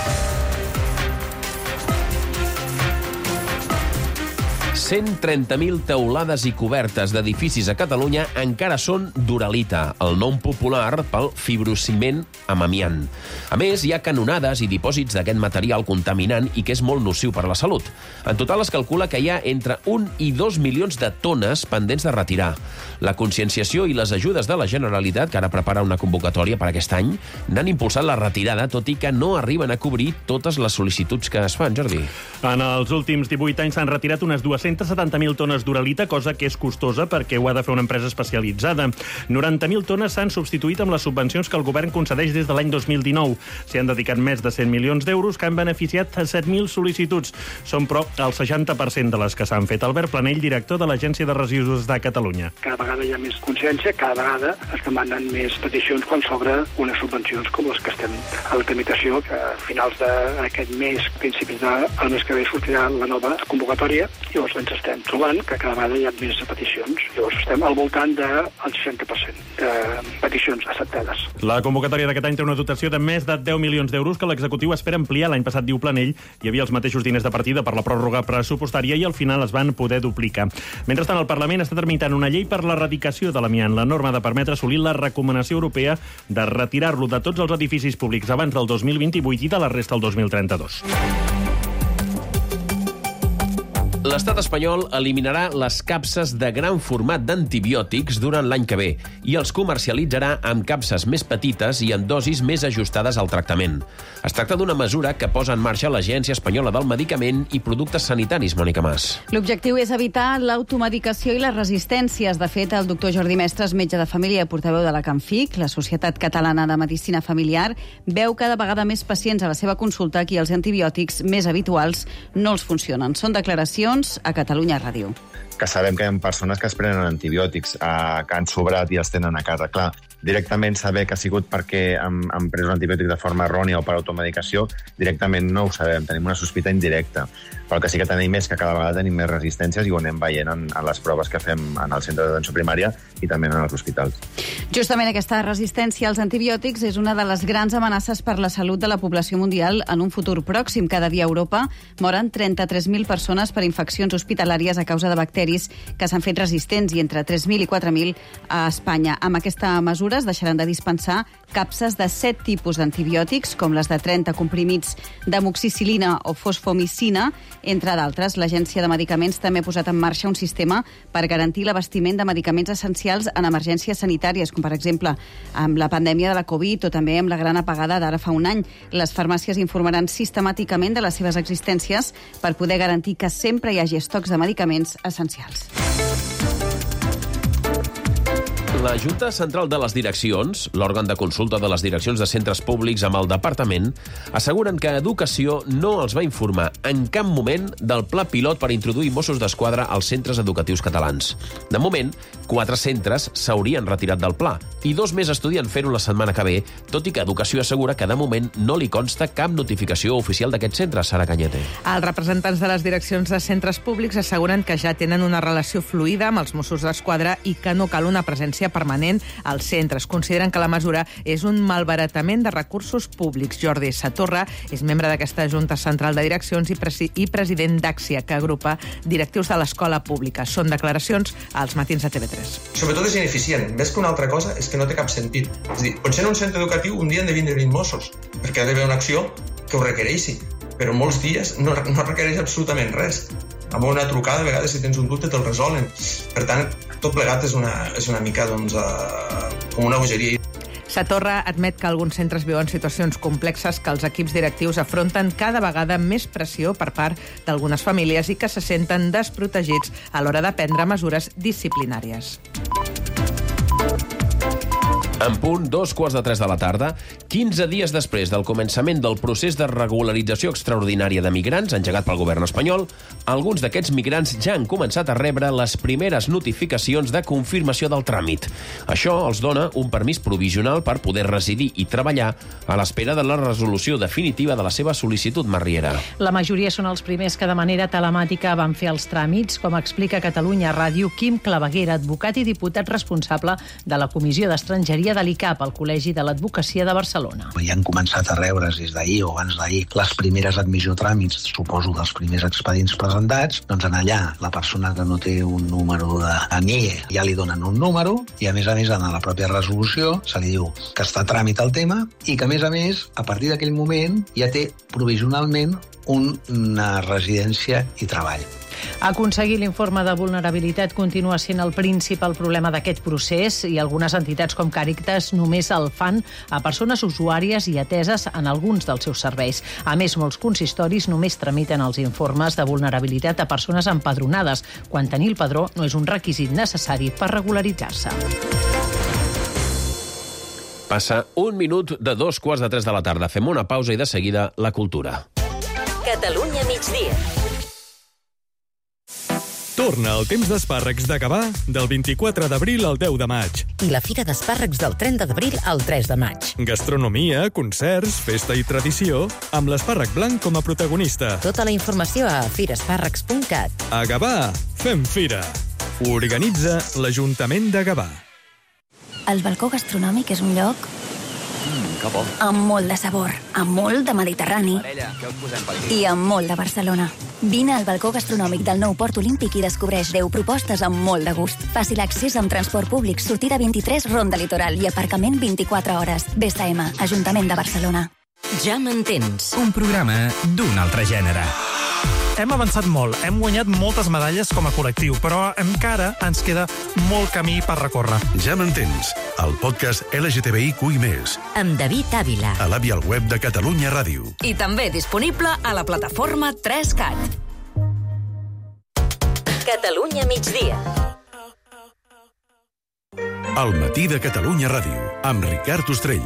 130.000 teulades i cobertes d'edificis a Catalunya encara són d'uralita, el nom popular pel fibrociment amb amiant. A més, hi ha canonades i dipòsits d'aquest material contaminant i que és molt nociu per a la salut. En total es calcula que hi ha entre 1 i 2 milions de tones pendents de retirar. La conscienciació i les ajudes de la Generalitat, que ara prepara una convocatòria per aquest any, n'han impulsat la retirada, tot i que no arriben a cobrir totes les sol·licituds que es fan, Jordi. En els últims 18 anys s'han retirat unes 270.000 tones d'uralita, cosa que és costosa perquè ho ha de fer una empresa especialitzada. 90.000 tones s'han substituït amb les subvencions que el govern concedeix des de l'any 2019. S'hi han dedicat més de 100 milions d'euros que han beneficiat a 7.000 sol·licituds. Són, però, el 60% de les que s'han fet. Albert Planell, director de l'Agència de Residus de Catalunya. Cada vegada hi ha més consciència, cada vegada es demanen més peticions quan s'obre unes subvencions com les que estem a la tramitació, que a finals d'aquest mes, principis del mes que ve, sortirà la nova convocatòria, i llavors ens estem trobant que cada vegada hi ha més peticions. Llavors estem al voltant del 60% de peticions acceptades. La convocatòria d'aquest any té una dotació de més de 10 milions d'euros que l'executiu espera ampliar. L'any passat, diu Planell, hi havia els mateixos diners de partida per la pròrroga pressupostària i al final es van poder duplicar. Mentrestant, el Parlament està tramitant una llei per l'erradicació de l'amiant. La norma ha de permetre assolir la recomanació europea de retirar-lo de tots els edificis públics abans del 2028 i de la resta el 2032. L'estat espanyol eliminarà les capses de gran format d'antibiòtics durant l'any que ve i els comercialitzarà amb capses més petites i en dosis més ajustades al tractament. Es tracta d'una mesura que posa en marxa l'Agència Espanyola del Medicament i Productes Sanitaris, Mònica Mas. L'objectiu és evitar l'automedicació i les resistències. De fet, el doctor Jordi Mestres, metge de família i portaveu de la CANFIC, la Societat Catalana de Medicina Familiar, veu cada vegada més pacients a la seva consulta que els antibiòtics més habituals no els funcionen. Són declaracions a Catalunya Ràdio. Que sabem que hi ha persones que es prenen antibiòtics, que han sobrat i els tenen a casa. Clar, directament saber que ha sigut perquè han pres un antibiòtic de forma errònia o per automedicació, directament no ho sabem, tenim una sospita indirecta. Però el que sí que tenim és que cada vegada tenim més resistències i ho anem veient en les proves que fem en el centre d'atenció primària i també en els hospitals. Justament aquesta resistència als antibiòtics és una de les grans amenaces per la salut de la població mundial en un futur pròxim. Cada dia a Europa moren 33.000 persones per infeccions hospitalàries a causa de bacteris que s'han fet resistents i entre 3.000 i 4.000 a Espanya. Amb aquesta mesura es deixaran de dispensar capses de 7 tipus d'antibiòtics, com les de 30 comprimits d'amoxicil·lina o fosfomicina, entre d'altres. L'Agència de Medicaments també ha posat en marxa un sistema per garantir l'abastiment de medicaments essencials en emergències sanitàries, com per exemple amb la pandèmia de la Covid o també amb la gran apagada d'ara fa un any. Les farmàcies informaran sistemàticament de les seves existències per poder garantir que sempre hi hagi estocs de medicaments essencials. La Junta Central de les Direccions, l'òrgan de consulta de les direccions de centres públics amb el departament, asseguren que Educació no els va informar en cap moment del pla pilot per introduir Mossos d'Esquadra als centres educatius catalans. De moment, 4 centres s'haurien retirat del pla i 2 més estudien fer-ho la setmana que ve, tot i que Educació assegura que de moment no li consta cap notificació oficial d'aquest centre, Sara Cañete. Els representants de les direccions de centres públics asseguren que ja tenen una relació fluida amb els Mossos d'Esquadra i que no cal una presència permanent als centres. Consideren que la mesura és un malbaratament de recursos públics. Jordi Satorra és membre d'aquesta Junta Central de Direccions i president d'Àxia, que agrupa directius de l'escola pública. Són declaracions als matins de TV3. Sobretot és ineficient. Més que una altra cosa és que no té cap sentit. És a dir, potser en un centre educatiu un dia han de vindre 20 Mossos, perquè ha d'haver una acció que ho requereixi, però molts dies no requereix absolutament res. Amb una trucada, a vegades, si tens un dubte, te'l resolen. Per tant, tot plegat és una mica com una bogeria. Satorra admet que alguns centres viuen situacions complexes que els equips directius afronten cada vegada més pressió per part d'algunes famílies i que se senten desprotegits a l'hora de prendre mesures disciplinàries. En punt, 2:15 de la tarda, 15 dies després del començament del procés de regularització extraordinària de migrants engegat pel govern espanyol, alguns d'aquests migrants ja han començat a rebre les primeres notificacions de confirmació del tràmit. Això els dona un permís provisional per poder residir i treballar a l'espera de la resolució definitiva de la seva sol·licitud, Marriera. La majoria són els primers que de manera telemàtica van fer els tràmits, com explica Catalunya Ràdio Quim Claveguera, advocat i diputat responsable de la Comissió d'Estrangeria de l'ICAP, al Col·legi de l'Advocacia de Barcelona. Ja han començat a reure's des d'ahir o abans d'ahir les primeres admissió tràmits, suposo dels primers expedients presentats, doncs en allà la persona que no té un número de NIE ja li donen un número i a més en la pròpia resolució se li diu que està a tràmit el tema i que a més, a partir d'aquell moment ja té provisionalment una residència i treball. Aconseguir l'informe de vulnerabilitat continua sent el principal problema d'aquest procés i algunes entitats com Càritas només el fan a persones usuàries i ateses en alguns dels seus serveis. A més, molts consistoris només tramiten els informes de vulnerabilitat a persones empadronades, quan tenir el padró no és un requisit necessari per regularitzar-se. Passa 1 minut de 2:15 de la tarda. Fem una pausa i de seguida la cultura. Catalunya migdia. Torna el temps d'espàrrecs de Gavà del 24 d'abril al 10 de maig. I la Fira d'Espàrrecs del 30 d'abril al 3 de maig. Gastronomia, concerts, festa i tradició, amb l'espàrrec blanc com a protagonista. Tota la informació a firespàrrecs.cat. A Gavà, fem fira. Organitza l'Ajuntament de Gavà. El balcó gastronòmic és un lloc que bo. Amb molt de sabor, amb molt de Mediterrani Parella, què us posem per aquí? i amb molt de Barcelona. Vine al balcó gastronòmic del nou Port Olímpic i descobreix 10 propostes amb molt de gust. Fàcil accés amb transport públic, sortida 23, Ronda Litoral i aparcament 24 hores. BSM, Ajuntament de Barcelona. Ja m'entens. Un programa d'un altre gènere. Hem avançat molt, hem guanyat moltes medalles com a col·lectiu, però encara ens queda molt camí per recórrer. Ja m'entens, el podcast LGTBIQI+. Amb David Ávila. A l'app i al web de Catalunya Ràdio. I també disponible a la plataforma 3CAT. Catalunya migdia. El matí de Catalunya Ràdio, amb Ricard Ostrell.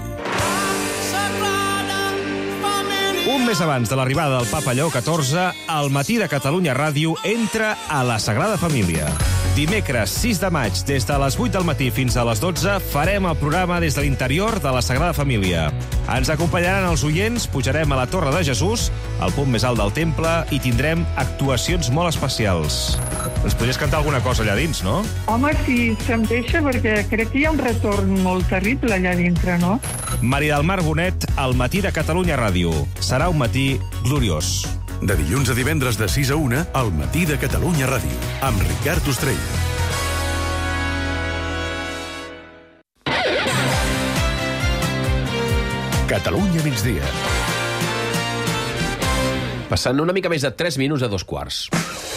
Un mes abans de l'arribada del Papa Lleó XIV, el matí de Catalunya Ràdio entra a la Sagrada Família. Dimecres 6 de maig, des de les 8 del matí fins a les 12, farem el programa des de l'interior de la Sagrada Família. Ens acompanyaran els oients, pujarem a la Torre de Jesús, al punt més alt del temple, i tindrem actuacions molt especials. Ens podries cantar alguna cosa allà dins, no? Home, si se'm deixa, perquè crec que hi ha un retorn molt terrible allà dintre, no? Maria del Mar Bonet, al matí de Catalunya Ràdio. Serà un matí gloriós. De dilluns a divendres de 6 a 1, al matí de Catalunya Ràdio, amb Ricard Ostrell. Catalunya migdia. Passant una mica més de 3 minuts a 2:15.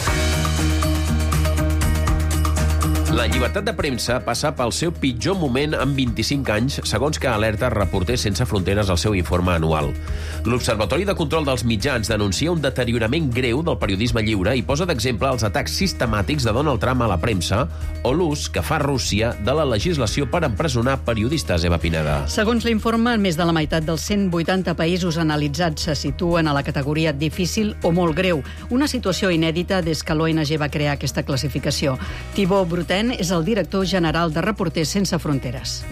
La llibertat de premsa passa pel seu pitjor moment en 25 anys, segons que alerta Reporters Sense Fronteres al seu informe anual. L'Observatori de Control dels Mitjans denuncia un deteriorament greu del periodisme lliure i posa d'exemple els atacs sistemàtics de Donald Trump a la premsa o l'ús que fa Rússia de la legislació per empresonar periodistes. Eva Pineda. Segons l'informe, més de la meitat dels 180 països analitzats se situen a la categoria difícil o molt greu, una situació inèdita des que l'ONG va crear aquesta classificació. Thibaut Brutin, Laurent és el director general de Reporters Sense Fronteres.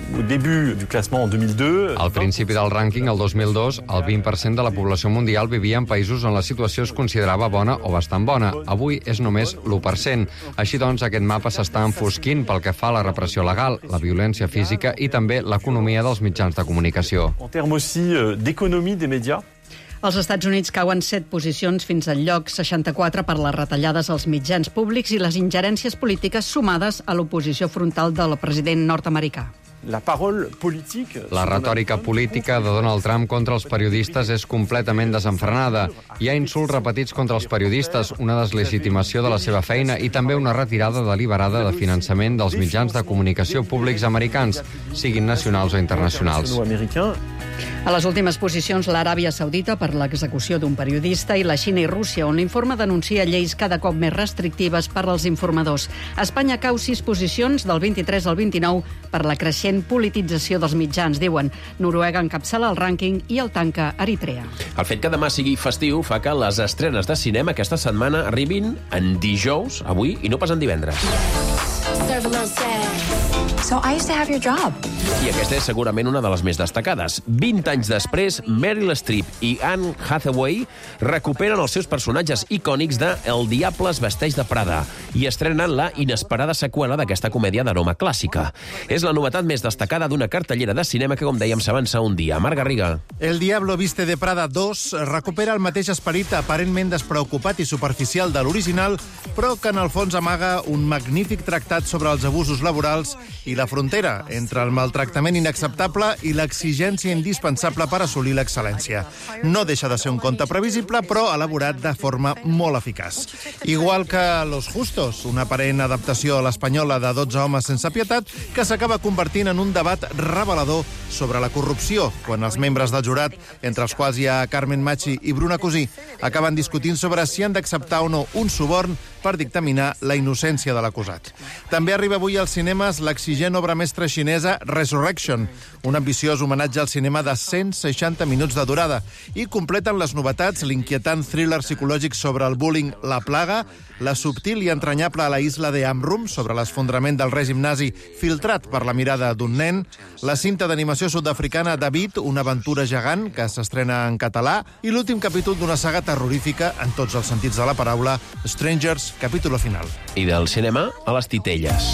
Al principi del rànquing, el 2002, el 20% de la població mundial vivia en països on la situació es considerava bona o bastant bona. Avui és només l'1%. Així doncs, aquest mapa s'està enfosquint pel que fa a la repressió legal, la violència física i també l'economia dels mitjans de comunicació. En termes aussi d'économie des médias. Els Estats Units cauen 7 posicions fins al lloc 64 per les retallades als mitjans públics i les ingerències polítiques sumades a l'oposició frontal del president nord-americà. La retòrica política de Donald Trump contra els periodistes és completament desenfrenada. Hi ha insults repetits contra els periodistes, una deslegitimació de la seva feina i també una retirada deliberada de finançament dels mitjans de comunicació públics americans, siguin nacionals o internacionals. A les últimes posicions, l'Aràbia Saudita per l'execució d'un periodista i la Xina i Rússia, on l'informe denuncia lleis cada cop més restrictives per als informadors. Espanya cau 6 posicions, del 23 al 29, per la creixent politització dels mitjans, diuen. Noruega encapçala el rànquing i el tanca Eritrea. El fet que demà sigui festiu fa que les estrenes de cinema aquesta setmana arribin en dijous, avui, i no pas en divendres. So I used to have your job. I aquesta és segurament una de les més destacades. 20 anys després, Meryl Streep i Anne Hathaway recuperen els seus personatges icònics de El diable es vesteix de Prada i estrenen la inesperada seqüela d'aquesta comèdia d'aroma clàssica. És la novetat més destacada d'una cartellera de cinema que, com dèiem, s'avança un dia. Marc Garriga. El diablo viste de Prada 2 recupera el mateix esperit aparentment despreocupat i superficial de l'original, però que en el fons amaga un magnífic tractat sobre els abusos laborals i la frontera entre el maltractament inacceptable i l'exigència indispensable per assolir l'excel·lència. No deixa de ser un conte previsible, però elaborat de forma molt eficaç. Igual que Los Justos, una aparent adaptació a l'espanyola de 12 homes sense pietat, que s'acaba convertint en un debat revelador sobre la corrupció, quan els membres del jurat, entre els quals hi ha Carmen Machi i Bruna Cosí, acaben discutint sobre si han d'acceptar o no un suborn per dictaminar la innocència de l'acusat. També arriba avui als cinemes l'exigent obra mestra xinesa Resurrection, un ambiciós homenatge al cinema de 160 minuts de durada, i completen les novetats l'inquietant thriller psicològic sobre el bullying La Plaga, la subtil i entranyable a la isla de Amrum sobre l'esfondrament del règim nazi filtrat per la mirada d'un nen, la cinta d'animació sud-africana David, una aventura gegant, que s'estrena en català, i l'últim capítol d'una saga terrorífica, en tots els sentits de la paraula, Strangers, capítol final. I del cinema a les titelles.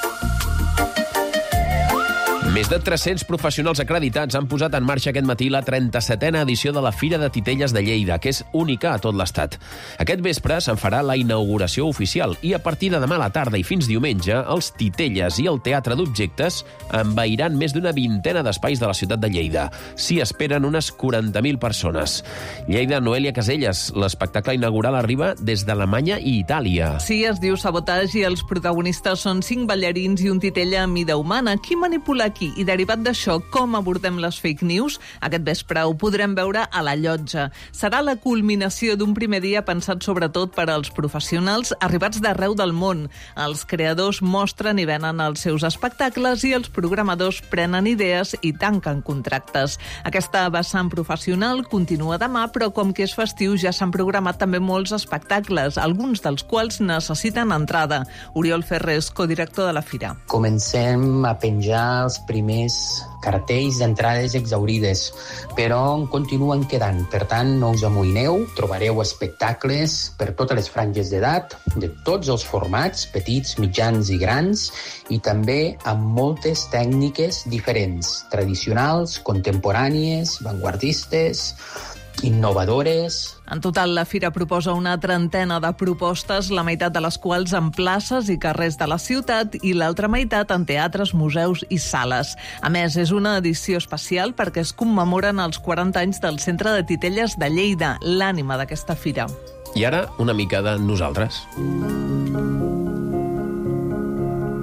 Més de 300 professionals acreditats han posat en marxa aquest matí la 37a edició de la Fira de Titelles de Lleida, que és única a tot l'Estat. Aquest vespre se'n farà la inauguració oficial i a partir de demà a la tarda i fins diumenge, els Titelles i el Teatre d'Objectes envairan més d'una vintena d'espais de la ciutat de Lleida. S'hi esperen unes 40.000 persones. Lleida, Noelia Caselles, l'espectacle inaugural arriba des d'Alemanya i Itàlia. Sí, es diu Sabotage i els protagonistes són 5 ballarins i un titella a mida humana. Qui manipula qui? I derivat d'això, com abordem les fake news? Aquest vespre ho podrem veure a la Llotja. Serà la culminació d'un primer dia pensat sobretot per als professionals arribats d'arreu del món. Els creadors mostren i venen els seus espectacles i els programadors prenen idees i tanquen contractes. Aquesta vessant professional continua demà, però com que és festiu ja s'han programat també molts espectacles, alguns dels quals necessiten entrada. Oriol Ferrés, codirector de la Fira. Comencem a penjar els primers cartells d'entrades exaurides, però en continuen quedant. Per tant, no us amoïneu, trobareu espectacles per totes les franges d'edat, de tots els formats, petits, mitjans i grans, i també amb moltes tècniques diferents, tradicionals, contemporànies, vanguardistes, innovadores. En total, la Fira proposa una trentena de propostes, la meitat de les quals en places i carrers de la ciutat i l'altra meitat en teatres, museus i sales. A més, és una edició especial perquè es commemoren els 40 anys del Centre de Titelles de Lleida, l'ànima d'aquesta fira. I ara, una mica de nosaltres.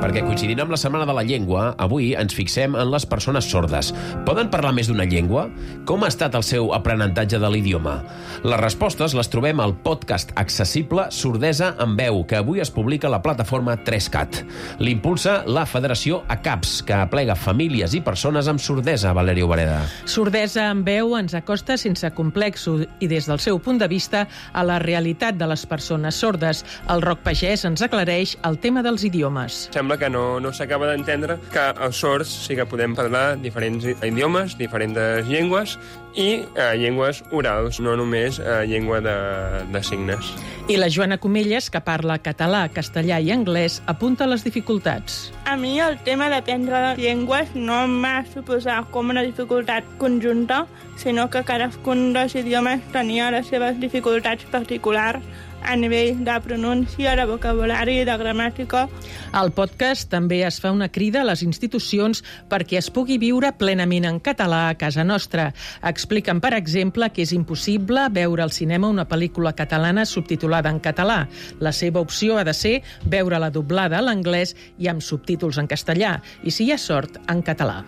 perquè coincidint amb la Setmana de la Llengua, avui ens fixem en les persones sordes. Poden parlar més d'una llengua? Com ha estat el seu aprenentatge de l'idioma? Les respostes les trobem al podcast accessible Sordesa en veu, que avui es publica a la plataforma 3CAT. L'impulsa la Federació ACAPS, que aplega famílies i persones amb sordesa, Valeria Obereda. Sordesa en veu ens acosta sense complexos i des del seu punt de vista a la realitat de les persones sordes. El Roc Pagès ens aclareix el tema dels idiomes. Sembla que no s'acaba d'entendre que els sords sí que podem parlar diferents idiomes, diferents llengües i llengües orals, no només llengua de signes. I la Joana Comelles, que parla català, castellà i anglès, apunta les dificultats. A mi el tema d'aprendre llengües no m'ha suposat com una dificultat conjunta, sinó que cadascun dels idiomes tenia les seves dificultats particulars a nivell de pronúncia, de vocabulari, de gramàtica. Al podcast també es fa una crida a les institucions perquè es pugui viure plenament en català a casa nostra. Expliquen, per exemple, que és impossible veure al cinema una pel·lícula catalana subtitulada en català. La seva opció ha de ser veure-la doblada a l'anglès i amb subtítols en castellà, i si hi ha sort, en català.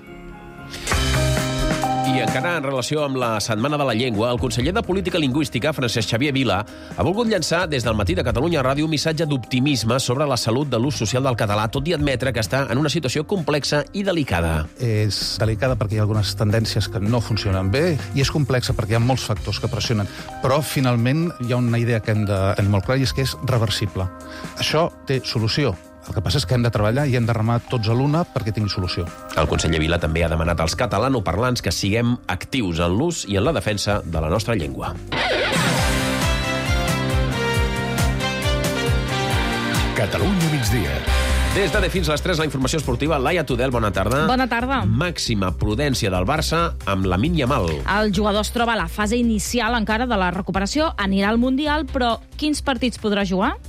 I encara en relació amb la Setmana de la Llengua, el conseller de Política Lingüística, Francesc Xavier Vila, ha volgut llançar des del matí de Catalunya Ràdio un missatge d'optimisme sobre la salut de l'ús social del català, tot i admetre que està en una situació complexa i delicada. És delicada perquè hi ha algunes tendències que no funcionen bé i és complexa perquè hi ha molts factors que pressionen. Però, finalment, hi ha una idea que hem de tenir molt clara i és que és reversible. Això té solució. El que passa és que hem de treballar i hem de remar tots a l'una perquè tingui solució. El conseller Vila també ha demanat als catalanoparlants que siguem actius en l'ús i en la defensa de la nostra llengua. Catalunya migdia. Des de fins a les 3, la informació esportiva. Laia Tudel, bona tarda. Bona tarda. Màxima prudència del Barça amb Lamine Yamal. El jugador es troba a la fase inicial encara de la recuperació, anirà al Mundial, però quins partits podrà jugar?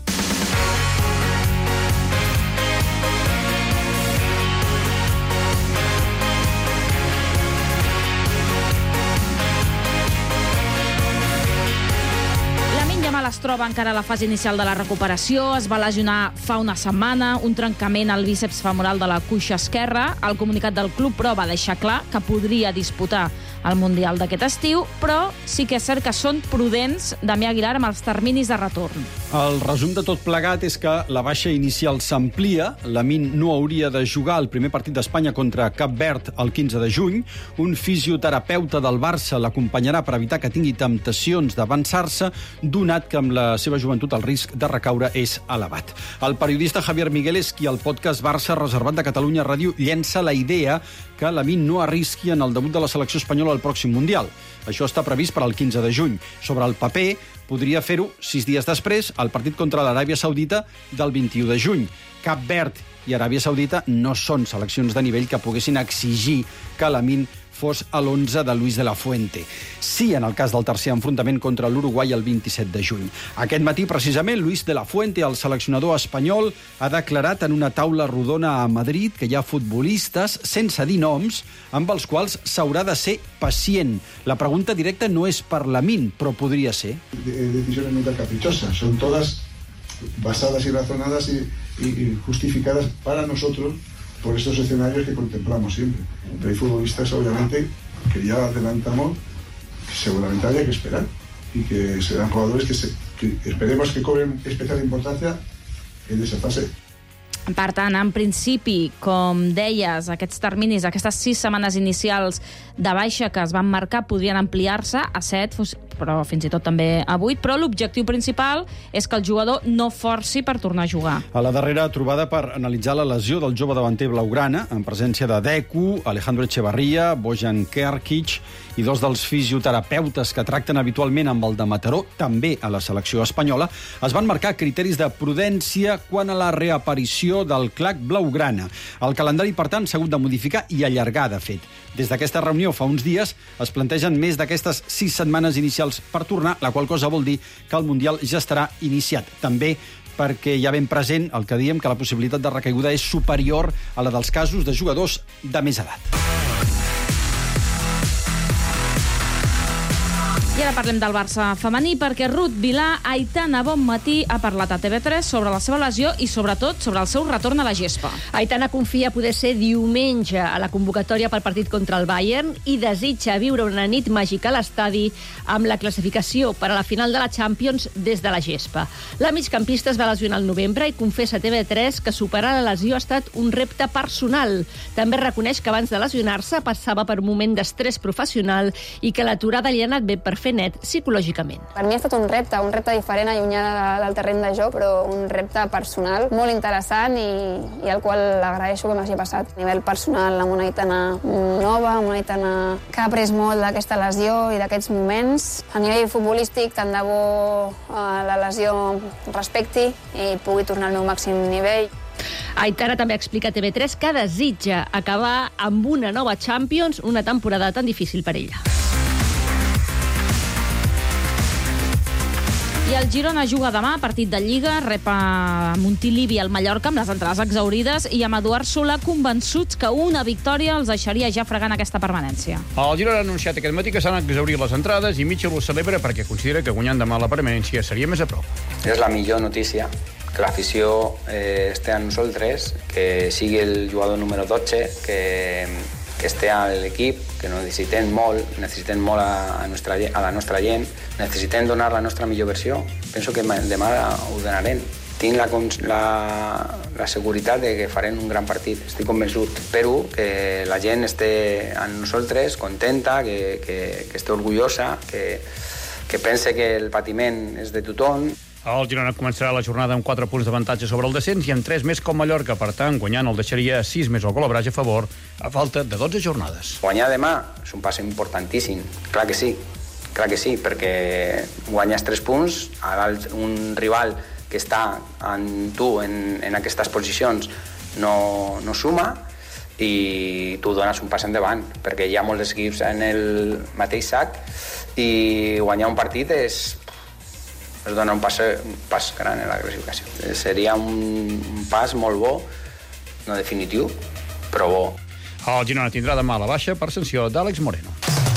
Es troba encara a la fase inicial de la recuperació, es va lesionar fa una setmana, un trencament al bíceps femoral de la cuixa esquerra. El comunicat del club, però, va deixar clar que podria disputar el Mundial d'aquest estiu, però sí que és cert que són prudents, Damià Aguilar, amb els terminis de retorn. El resum de tot plegat és que la baixa inicial s'amplia. Lamine no hauria de jugar el primer partit d'Espanya contra Cap Verd el 15 de juny. Un fisioterapeuta del Barça l'acompanyarà per evitar que tingui temptacions d'avançar-se, donat que amb la seva joventut el risc de recaure és elevat. El periodista Javier Migueles, qui al podcast Barça reservat de Catalunya Ràdio llença la idea que Lamine no arrisqui en el debut de la selecció espanyola al pròxim Mundial. Això està previst per al 15 de juny. Sobre el paper, podria fer-ho 6 dies després, al partit contra l'Aràbia Saudita del 21 de juny. Cap Verd i Aràbia Saudita no són seleccions de nivell que poguessin exigir que Lamine fos a l'11 de Luis de la Fuente. Sí, en el cas del tercer enfrontament contra l'Uruguai el 27 de juny. Aquest matí, precisament, Luis de la Fuente, el seleccionador espanyol, ha declarat en una taula rodona a Madrid que hi ha futbolistes, sense dir noms, amb els quals s'haurà de ser pacient. La pregunta directa no és per Lamine, però podria ser. Decisiones nunca caprichosas, son todas basadas y razonadas y justificadas para nosotros por estos escenarios que contemplamos siempre. Pero hay futbolistas, obviamente, que ya adelantamos, que seguramente haya que esperar y que serán jugadores que esperemos que cobren especial importancia en esa fase. Per tant, en principi, com deies, aquests terminis, aquestes 6 setmanes inicials de baixa que es van marcar podrien ampliar-se a 7, però fins i tot també a 8, però l'objectiu principal és que el jugador no forci per tornar a jugar. A la darrera trobada per analitzar la lesió del jove davanter blaugrana, en presència de Deco, Alejandro Echevarría, Bojan Kerkic i 2 dels fisioterapeutes que tracten habitualment amb el de Mataró, també a la selecció espanyola, es van marcar criteris de prudència quant a la reaparició del clac blaugrana. El calendari, per tant, s'ha hagut de modificar i allargar, de fet. Des d'aquesta reunió fa uns dies es plantegen més d'aquestes 6 setmanes inicials per tornar, la qual cosa vol dir que el Mundial ja estarà iniciat. També perquè hi ha ben present el que diem que la possibilitat de recaiguda és superior a la dels casos de jugadors de més edat. I ara parlem del Barça femení, perquè Ruth Vilà, Aitana Bonmatí, ha parlat a TV3 sobre la seva lesió i, sobretot, sobre el seu retorn a la gespa. Aitana confia poder ser diumenge a la convocatòria pel partit contra el Bayern i desitja viure una nit màgica a l'estadi amb la classificació per a la final de la Champions des de la gespa. La migcampista es va lesionar al novembre i confessa a TV3 que superar la lesió ha estat un repte personal. També reconeix que abans de lesionar-se passava per un moment d'estrès professional i que l'aturada li ha anat bé per fer net psicològicament. Per mi ha estat un repte diferent, allunyada del terreny de joc, però un repte personal molt interessant i al qual agraeixo que m'hagi passat. A nivell personal, amb una Aitana nova, amb una Aitana que ha après molt d'aquesta lesió i d'aquests moments. A nivell futbolístic, tant de bo la lesió respecti i pugui tornar al meu màxim nivell. Aitana també explica a TV3 que desitja acabar amb una nova Champions, una temporada tan difícil per ella. I el Girona juga demà, partit de Lliga, rep a Montilivi al Mallorca amb les entrades exaurides i amb Eduard Solà convençuts que una victòria els deixaria ja fregant aquesta permanència. El Girona ha anunciat aquest matí que s'han exaurit les entrades i Mitchell ho celebra perquè considera que guanyant demà la permanència seria més a prop. És la millor notícia, que l'afició esté amb nosaltres, que sigui el jugador número 12, que esté a l'equip, que necessitem molt a la nostra gent, necessitem donar la nostra millor versió. Penso que demà ho donarem. Tinc la seguretat de que farem un gran partit. Estic convençut. Espero que la gent esté amb nosaltres, contenta, que esté orgullosa, que pense que el patiment és de tothom. El Girona començarà la jornada amb 4 punts d'avantatge sobre el descens i amb 3 més com Mallorca. Per tant, guanyant el deixaria 6 més el golabrage a favor a falta de 12 jornades. Guanyar demà és un pas importantíssim. Clar que sí, perquè guanyes 3 punts a un rival que està amb tu en aquestes posicions no suma i tu dones un pas endavant, perquè hi ha molts equips en el mateix sac i guanyar un partit es dona un pas gran en la classificació. Seria un pas molt bo, no definitiu, però bo. El Girona tindrà demà la baixa per sanció d'Àlex Moreno.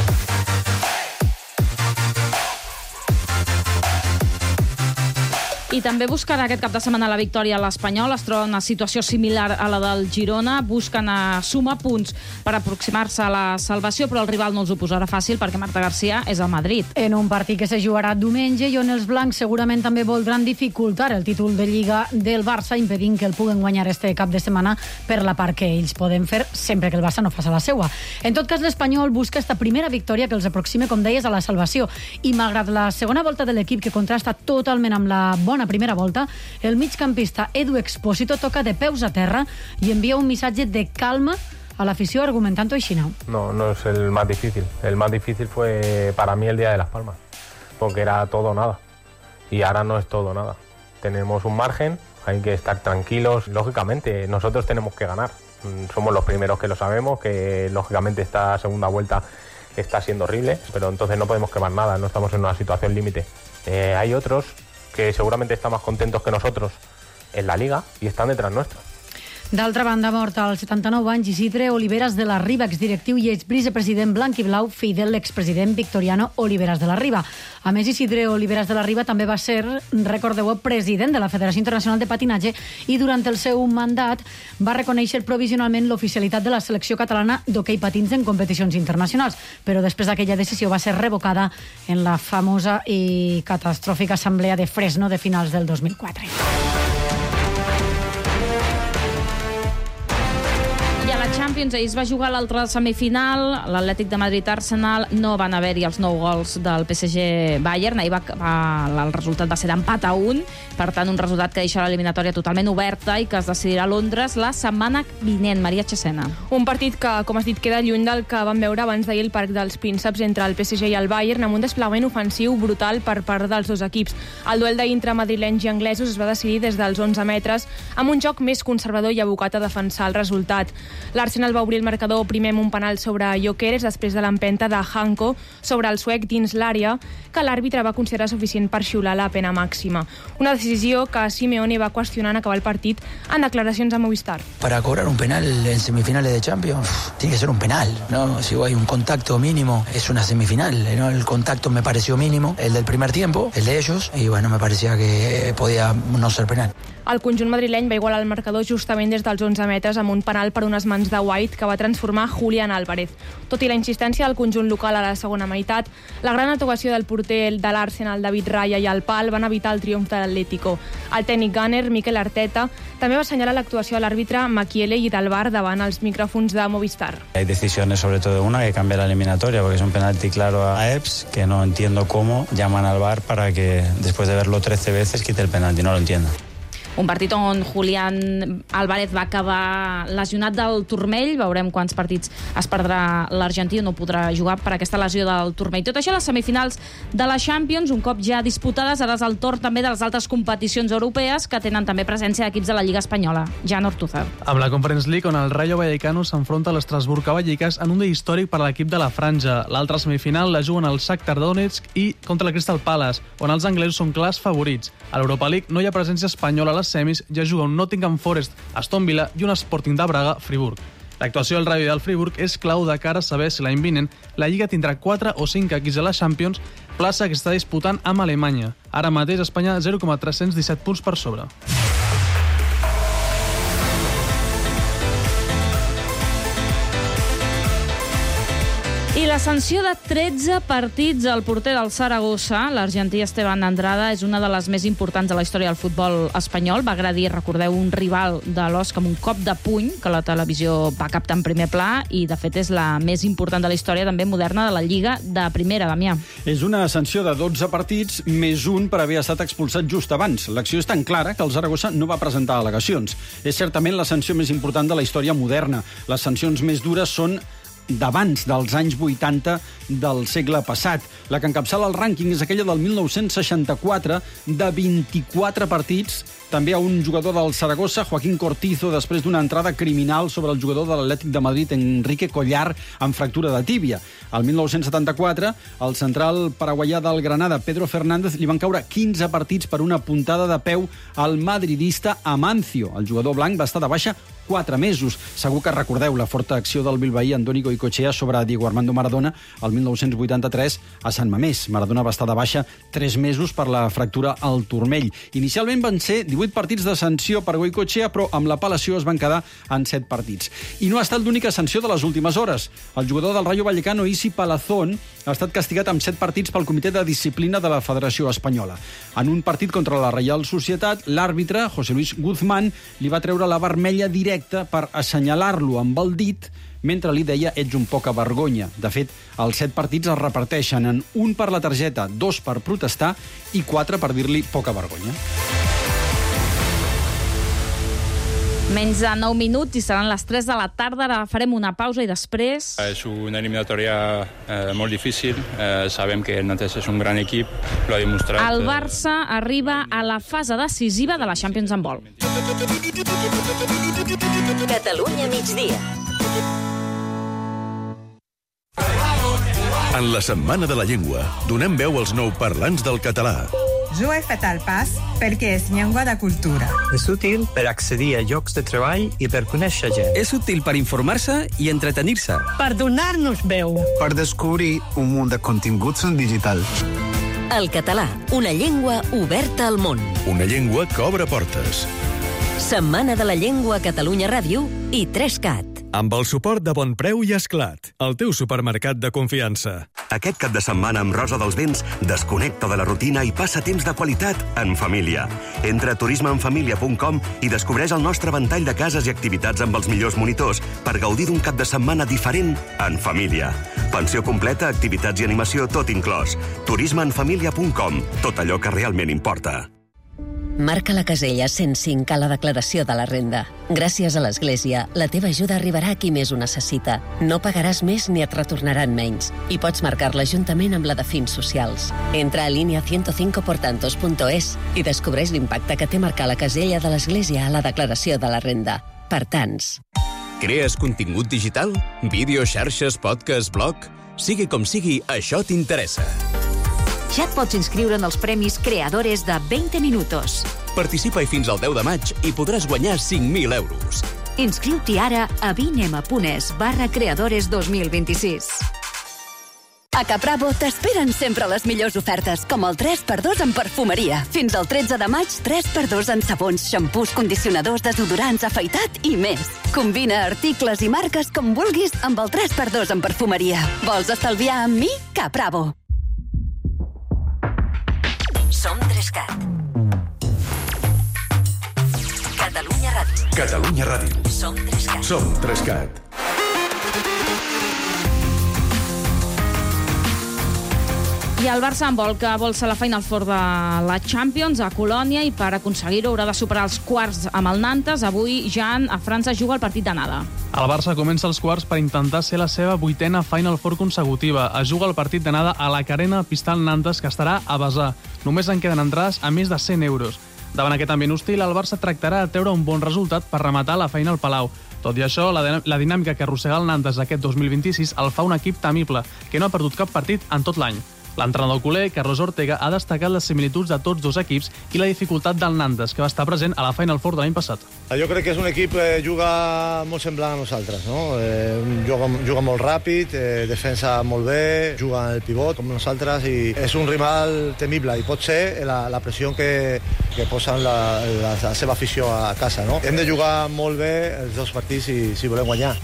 I també buscarà aquest cap de setmana la victòria a l'Espanyol. Es troba en una situació similar a la del Girona. Busquen sumar punts per aproximar-se a la salvació, però el rival no els ho posarà fàcil perquè Marta García és al Madrid. En un partit que se jugarà diumenge i on els blancs segurament també voldran dificultar el títol de Lliga del Barça, impedint que el puguen guanyar este cap de setmana per la part que ells poden fer sempre que el Barça no faci la seua. En tot cas, l'Espanyol busca esta primera victòria que els aproxime, com deies, a la salvació. I malgrat la segona volta de l'equip, que contrasta totalment amb la bona primera volta, el migcampista Edu Expósito toca de peus a terra y envía un missatge de calma a la afición argumentando aixina. No es el más difícil. El más difícil fue para mí el día de Las Palmas, porque era todo o nada. Y ahora no es todo o nada. Tenemos un margen, hay que estar tranquilos. Lógicamente, nosotros tenemos que ganar. Somos los primeros que lo sabemos, que lógicamente esta segunda vuelta está siendo horrible, pero entonces no podemos quemar nada, no estamos en una situación límite. Hay otros que seguramente están más contentos que nosotros en la Liga y están detrás nuestro. D'altra banda, mort als 79 anys Isidre Oliveras de la Riva, exdirectiu i exvicepresident blanc i blau, fill de l'expresident Victoriano Oliveras de la Riva. A més, Isidre Oliveras de la Riva també va ser, recordeu, president de la Federació Internacional de Patinatge i durant el seu mandat va reconèixer provisionalment l'oficialitat de la selecció catalana d'hoquei patins en competicions internacionals, però després d'aquella decisió va ser revocada en la famosa i catastròfica assemblea de Fresno de finals del 2004. Champions, ahir es va jugar l'altra semifinal, l'Atlètic de Madrid-Arsenal, no van haver-hi els 9 gols del PSG-Bayern, ahir el resultat va ser d'empat a 1, per tant un resultat que deixa l'eliminatòria totalment oberta i que es decidirà a Londres la setmana vinent. Maria Chesena. Un partit que, com has dit, queda lluny del que vam veure abans d'ahir al Parc dels Prínceps entre el PSG i el Bayern, amb un desplegament ofensiu brutal per part dels dos equips. El duel d'ahir entre madrilenys i anglesos es va decidir des dels 11 metres, amb un joc més conservador i abocat a defensar el resultat. L'Arsenal final va obrir el marcador primer amb un penal sobre Gyökeres després de l'empenta de Hanko sobre el suec dins l'àrea, que l'àrbitre va considerar suficient per xiular la pena màxima. Una decisió que Simeone va qüestionar en acabar el partit en declaracions a Movistar. Para cobrar un penal en semifinales de Champions, tiene que ser un penal, ¿no? Si hay un contacto mínimo, es una semifinal, ¿no? El contacto me pareció mínimo, el del primer tiempo, el de ellos, y bueno, me parecía que podía no ser penal. El conjunt madrileny va igualar el marcador justament des dels 11 metres amb un penal per unes mans de White que va transformar Julián Álvarez. Tot i la insistència del conjunt local a la segona meitat, la gran actuació del porter de l'Arsenal, David Raya, i el pal van evitar el triomf de l'Atlético. El tècnic gunner, Mikel Arteta, també va assenyalar l'actuació de l'àrbitre Maquiele i del VAR davant els micròfons de Movistar. Hay decisiones, sobre todo una, que cambia la eliminatoria, porque es un penalti claro a EPS, que no entiendo cómo llaman al VAR para que, después de verlo 13 veces, quite el penalti. No lo entiendo. Un partit on Julián Álvarez va acabar lesionat del turmell. Veurem quants partits es perdrà l'argentí, no podrà jugar per aquesta lesió del turmell. Tot això a les semifinals de la Champions, un cop ja disputades, ara és el torn també de les altres competicions europees que tenen també presència d'equips de la Lliga Espanyola. Jan Ortúzar. Amb la Conference League, on el Rayo Vallecano s'enfronta a l'Estrasburg Vallecas en un dia històric per a l'equip de la Franja. L'altra semifinal la juguen el Shakhtar Donetsk i contra el Crystal Palace, on els anglesos són clars favorits. A l'Europa League no hi ha presència espanyola a les semis, ja juga un Nottingham Forest, Aston Villa i un Sporting de Braga, Friburg. L'actuació del Rayo i del Friburg és clau de cara a saber si l'any vinent la Lliga tindrà 4 o 5 equips a la Champions, plaça que està disputant amb Alemanya. Ara mateix Espanya 0,317 punts per sobre. I la sanció de 13 partits al porter del Saragossa, l'argentí Esteban Andrada, és una de les més importants de la història del futbol espanyol. Va agredir, recordeu, un rival de l'Osca amb un cop de puny que la televisió va captar en primer pla i, de fet, és la més important de la història també moderna de la Lliga de Primera, Damià. És una sanció de 12 partits més un per haver estat expulsat just abans. L'acció és tan clara que el Saragossa no va presentar al·legacions. És certament la sanció més important de la història moderna. Les sancions més dures són d'abans dels anys 80 del segle passat. La que encapçala el rànquing és aquella del 1964, de 24 partits, també a un jugador del Saragossa, Joaquín Cortizo, després d'una entrada criminal sobre el jugador de l'Atlètic de Madrid, Enrique Collar, amb fractura de tíbia. Al 1974, al central paraguaià del Granada, Pedro Fernández, li van caure 15 partits per una puntada de peu al madridista Amancio. El jugador blanc va estar de baixa 4 mesos. Segur que recordeu la forta acció del bilbaí Andoni Goicoechea sobre Diego Armando Maradona el 1983 a Sant Mamés. Maradona va estar de baixa 3 mesos per la fractura al turmell. Inicialment van ser 18 partits de sanció per Goicoechea, però amb l'apel·lació es van quedar en 7 partits. I no ha estat l'única sanció de les últimes hores. El jugador del Rayo Vallecano, Isi Palazón, ha estat castigat amb 7 partits pel Comitè de Disciplina de la Federació Espanyola. En un partit contra la Reial Societat, l'àrbitre, José Luis Guzmán, li va treure la vermella directa per assenyalar-lo amb el dit mentre li deia ets un poca vergonya. De fet, els 7 partits es reparteixen en un per la targeta, 2 per protestar i 4 per dir-li poca vergonya. Menys de 9 minuts i seran les 3 de la tarda. Ara farem una pausa i després... És una eliminatòria molt difícil. Sabem que el Nantes és un gran equip, lo ha demostrat. El Barça arriba a la fase decisiva de la Champions Handball. Catalunya migdia. En la Setmana de la Llengua, donem veu als nouparlants del català. Jo he fet el pas perquè és llengua de cultura. És útil per accedir a llocs de treball i per conèixer gent. És útil per informar-se i entretenir-se. Per donar-nos veu. Per descobrir un munt de continguts en digital. El català, una llengua oberta al món. Una llengua que obre portes. Setmana de la Llengua a Catalunya Ràdio i 3CAT. Amb el suport de Bonpreu i Esclat, el teu supermercat de confiança. Aquest cap de setmana amb Rosa dels Vents, desconnecta de la rutina i passa temps de qualitat en família. Entra a turismeenfamilia.com i descobreix el nostre ventall de cases i activitats amb els millors monitors per gaudir d'un cap de setmana diferent en família. Pensió completa, activitats i animació, tot inclòs. turismeenfamilia.com, tot allò que realment importa. Marca la casella 105 a la declaració de la renda. Gràcies a l'Església, la teva ajuda arribarà a qui més ho necessita. No pagaràs més ni et retornaran menys. I pots marcar-la juntament amb la de fins socials. Entra a linea105portantos.es i descobreix l'impacte que té marcar la casella de l'Església a la declaració de la renda. Per tants. Crees contingut digital? Vídeos, xarxes, podcast, blog? Sigui com sigui, això t'interessa. Ja et pots inscriure en els premis Creadores de 20 Minutos. Participa-hi fins al 10 de maig i podràs guanyar 5.000 euros. Inscriu-t'hi ara a vinema.es/creadores 2026. A Capravo t'esperen sempre les millors ofertes, com el 3x2 en perfumeria. Fins al 13 de maig, 3x2 en sabons, xampús, condicionadors, desodorants, afaitat i més. Combina articles i marques com vulguis amb el 3x2 en perfumeria. Vols estalviar amb mi? Capravo. Som 3CAT. Catalunya Ràdio. Catalunya Ràdio. Som 3CAT. Som 3CAT. I el Barça handbol, que vol ser la Final Four de la Champions a Colònia, i per aconseguir-ho haurà de superar els quarts amb el Nantes. Avui, Jan, a França juga el partit d'anada. El Barça comença els quarts per intentar ser la seva 8a Final Four consecutiva. Es juga el partit d'anada a la Carena Pistal Nantes, que estarà a Besar. Només en queden entrades a més de 100 euros. Davant aquest ambient hostil, el Barça tractarà de treure un bon resultat per rematar la feina al Palau. Tot i això, la dinàmica que arrossega el Nantes aquest 2026 el fa un equip temible, que no ha perdut cap partit en tot l'any. L'entrenador culer, Carlos Ortega, ha destacat les similituds de tots dos equips i la dificultat del Nantes, que va estar present a la Final Four de l'any passat. Jo crec que és un equip que juga molt semblant a nosaltres, no? Juga molt ràpid, defensa molt bé, juga en el pivot com nosaltres, i és un rival temible, i pot ser la pressió que posen la seva afició a casa, no? Hem de jugar molt bé els dos partits si volem guanyar.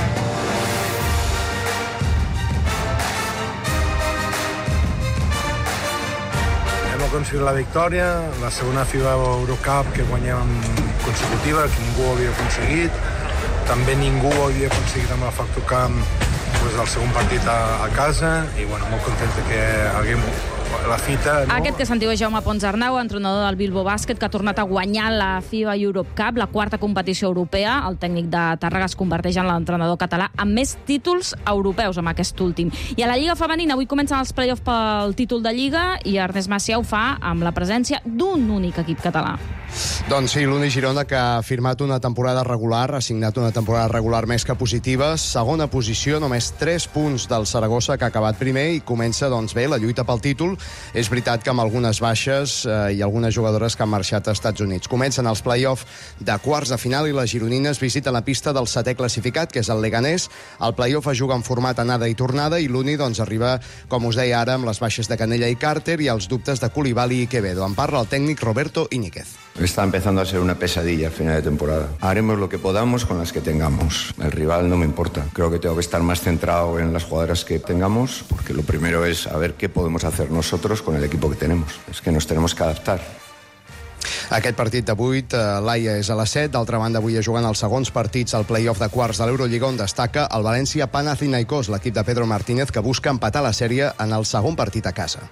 Aconseguir la victòria, la segona FIBA Eurocup que guanyem consecutiva, que ningú ho havia aconseguit. També ningú ho havia aconseguit amb el Factor Camp el segon partit a casa, i bueno, molt content que haguem la fita, no? Aquest que sentiu és Jaume Pons Arnau, entrenador del Bilbao Bàsquet, que ha tornat a guanyar la FIBA Eurocup, la quarta competició europea. El tècnic de Tàrrega es converteix en l'entrenador català amb més títols europeus amb aquest últim. I a la Lliga Femenina avui comencen els play-offs pel títol de Lliga, i Ernest Macià ho fa amb la presència d'un únic equip català. Doncs sí, l'Uni Girona, que ha firmat una temporada regular, ha signat una temporada regular més que positiva. Segona posició, només 3 punts del Saragossa, que ha acabat primer, i comença doncs bé la lluita pel títol. És veritat que amb algunes baixes i algunes jugadores que han marxat als Estats Units. Comencen els play-off de quarts de final i les gironines visiten la pista del 7è classificat, que és el Leganés. El play-off es juga en format anada i tornada, i l'Uni doncs arriba, com us deia ara, amb les baixes de Canella i Carter i els dubtes de Coulibaly i Quevedo. En parla el tècnic Roberto Íñiguez. Está empezando a ser una pesadilla a final de temporada. Haremos lo que podamos con las que tengamos. El rival no me importa. Creo que tengo que estar más centrado en las jugadoras que tengamos, porque lo primero es saber qué podemos hacer nosotros con el equipo que tenemos. Es que nos tenemos que adaptar. Aquest partit de 8, l'Aia és a les 7. D'altra banda, avui es juguen els segons partits al play-off de quarts de l'Eurolliga, on destaca el València Panathinaikos, l'equip de Pedro Martínez, que busca empatar la sèrie en el segon partit a casa.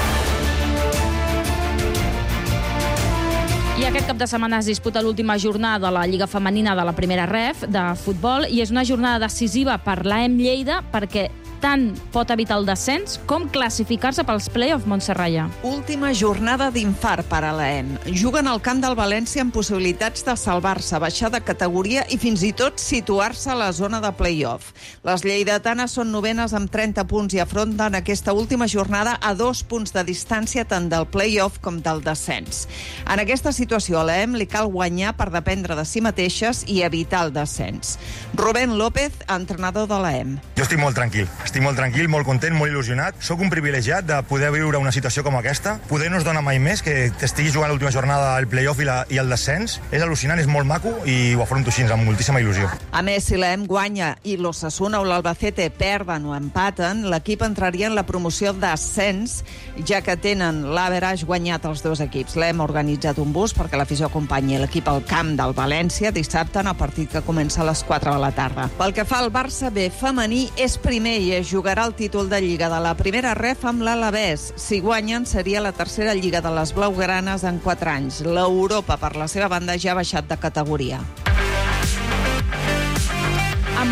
I aquest cap de setmana es disputa l'última jornada de la Lliga Femenina de la primera ref de futbol, i és una jornada decisiva per l'AEM Lleida, perquè tant pot evitar el descens com classificar-se pels play-off, Montse Raya. Última jornada d'infart per a l'AEM. Juguen al camp del València amb possibilitats de salvar-se, baixar de categoria i fins i tot situar-se a la zona de play-off. Les lleidatanes són novenes amb 30 punts i afronten aquesta última jornada a 2 punts de distància tant del play-off com del descens. En aquesta situació a l'AEM li cal guanyar per dependre de si mateixes i evitar el descens. Rubén López, entrenador de l'AEM. Jo estic molt tranquil, molt content, molt il·lusionat. Soc un privilegiat de poder viure una situació com aquesta. Poder no es dona mai més, que t'estigui jugant l'última jornada el play-off i el descens. És al·lucinant, és molt maco i ho afronto així, amb moltíssima il·lusió. A més, si l'AEM guanya i l'Osasuna o l'Albacete perden o empaten, l'equip entraria en la promoció d'ascens, ja que tenen l'average guanyat els dos equips. L'AEM ha organitzat un bus perquè l'afició acompanyi l'equip al camp del València dissabte en el partit que comença a les 4 de la tarda. Pel que fa al Barça B femení, és primer i jugarà el títol de Lliga de la primera ref amb l'Alavés. Si guanyen, seria la tercera Lliga de les blaugranes en 4 anys. L'Europa, per la seva banda, ja ha baixat de categoria. Amb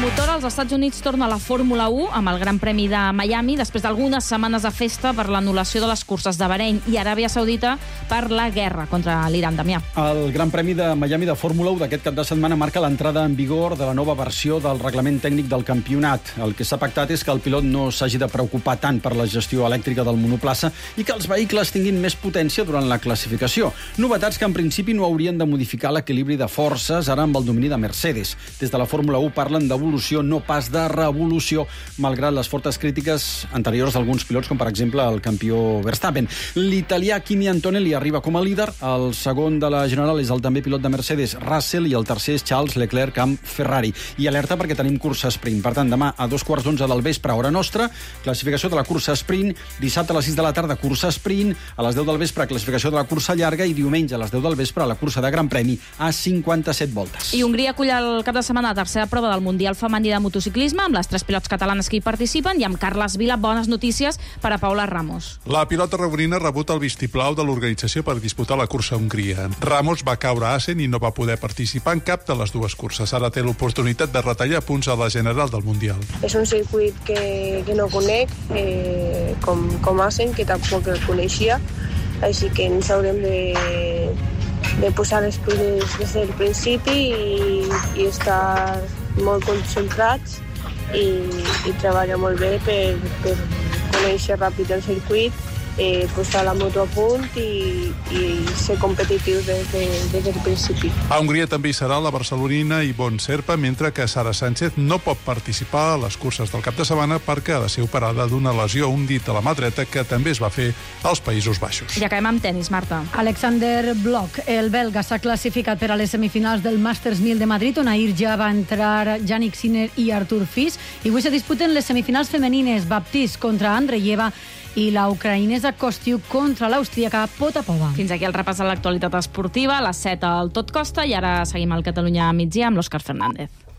motor als Estats Units torna a la Fórmula 1 amb el Gran Premi de Miami després d'algunes setmanes de festa per l'anul·lació de les curses de Bahrein i Aràbia Saudita per la guerra contra l'Iran. Damià. El Gran Premi de Miami de Fórmula 1 d'aquest cap de setmana marca l'entrada en vigor de la nova versió del reglament tècnic del campionat. El que s'ha pactat és que el pilot no s'hagi de preocupar tant per la gestió elèctrica del monoplaça i que els vehicles tinguin més potència durant la classificació. Novetats que en principi no haurien de modificar l'equilibri de forces ara amb el domini de Mercedes. Des de la Fórmula 1 parlen d'evolució, no pas de revolució, malgrat les fortes crítiques anteriors d'alguns pilots, com per exemple el campió Verstappen. L'italià Kimi Antonelli arriba com a líder, el segon de la general és el també pilot de Mercedes, Russell, i el tercer és Charles Leclerc amb Ferrari. I alerta perquè tenim cursa sprint. Per tant, demà a 2:15 del vespre, hora nostra, classificació de la cursa sprint, dissabte a les 6 de la tarda, cursa sprint, a les 10 del vespre, classificació de la cursa llarga, i diumenge a les 10 del vespre, la cursa de Gran Premi a 57 voltes. I Hongria acull el cap de setmana la tercera prova del Mundial Femení de motociclisme amb les 3 pilots catalanes que hi participen i amb Carles Vila. Bones notícies per a Paula Ramos. La pilota rebonina ha rebut el vistiplau de l'organització per disputar la cursa a Hongria. Ramos va caure a Assen i no va poder participar en cap de les dues curses. Ara té l'oportunitat de retallar punts a la general del Mundial. És un circuit que no conec, com Assen, que tampoc el coneixia, així que ens haurem de posar les piles des del principi i estar molt concentrats i treballar molt bé per conèixer ràpid el circuit, posar la moto a punt i ser competitius des del principi. A Hongria també hi serà la barcelonina Ivonne Serpa, mentre que Sara Sánchez no pot participar a les curses del cap de setmana perquè ha de ser operada d'una lesió a un dit a la mà dreta que també es va fer als Països Baixos. I acabem amb tenis, Marta. Alexander Bloch, el belga, s'ha classificat per a les semifinals del Masters 1000 de Madrid, on ahir ja va entrar Jannik Sinner i Artur Fis, i avui se disputen les semifinals femenines, Baptiste contra Andreeva i la ucraïnesa Kostiuk contra l'austríaca Potapova. Fins aquí el repàs de l'actualitat esportiva, a les 7 al Tot Costa, i ara seguim al Catalunya migdia amb l'Òscar Fernández.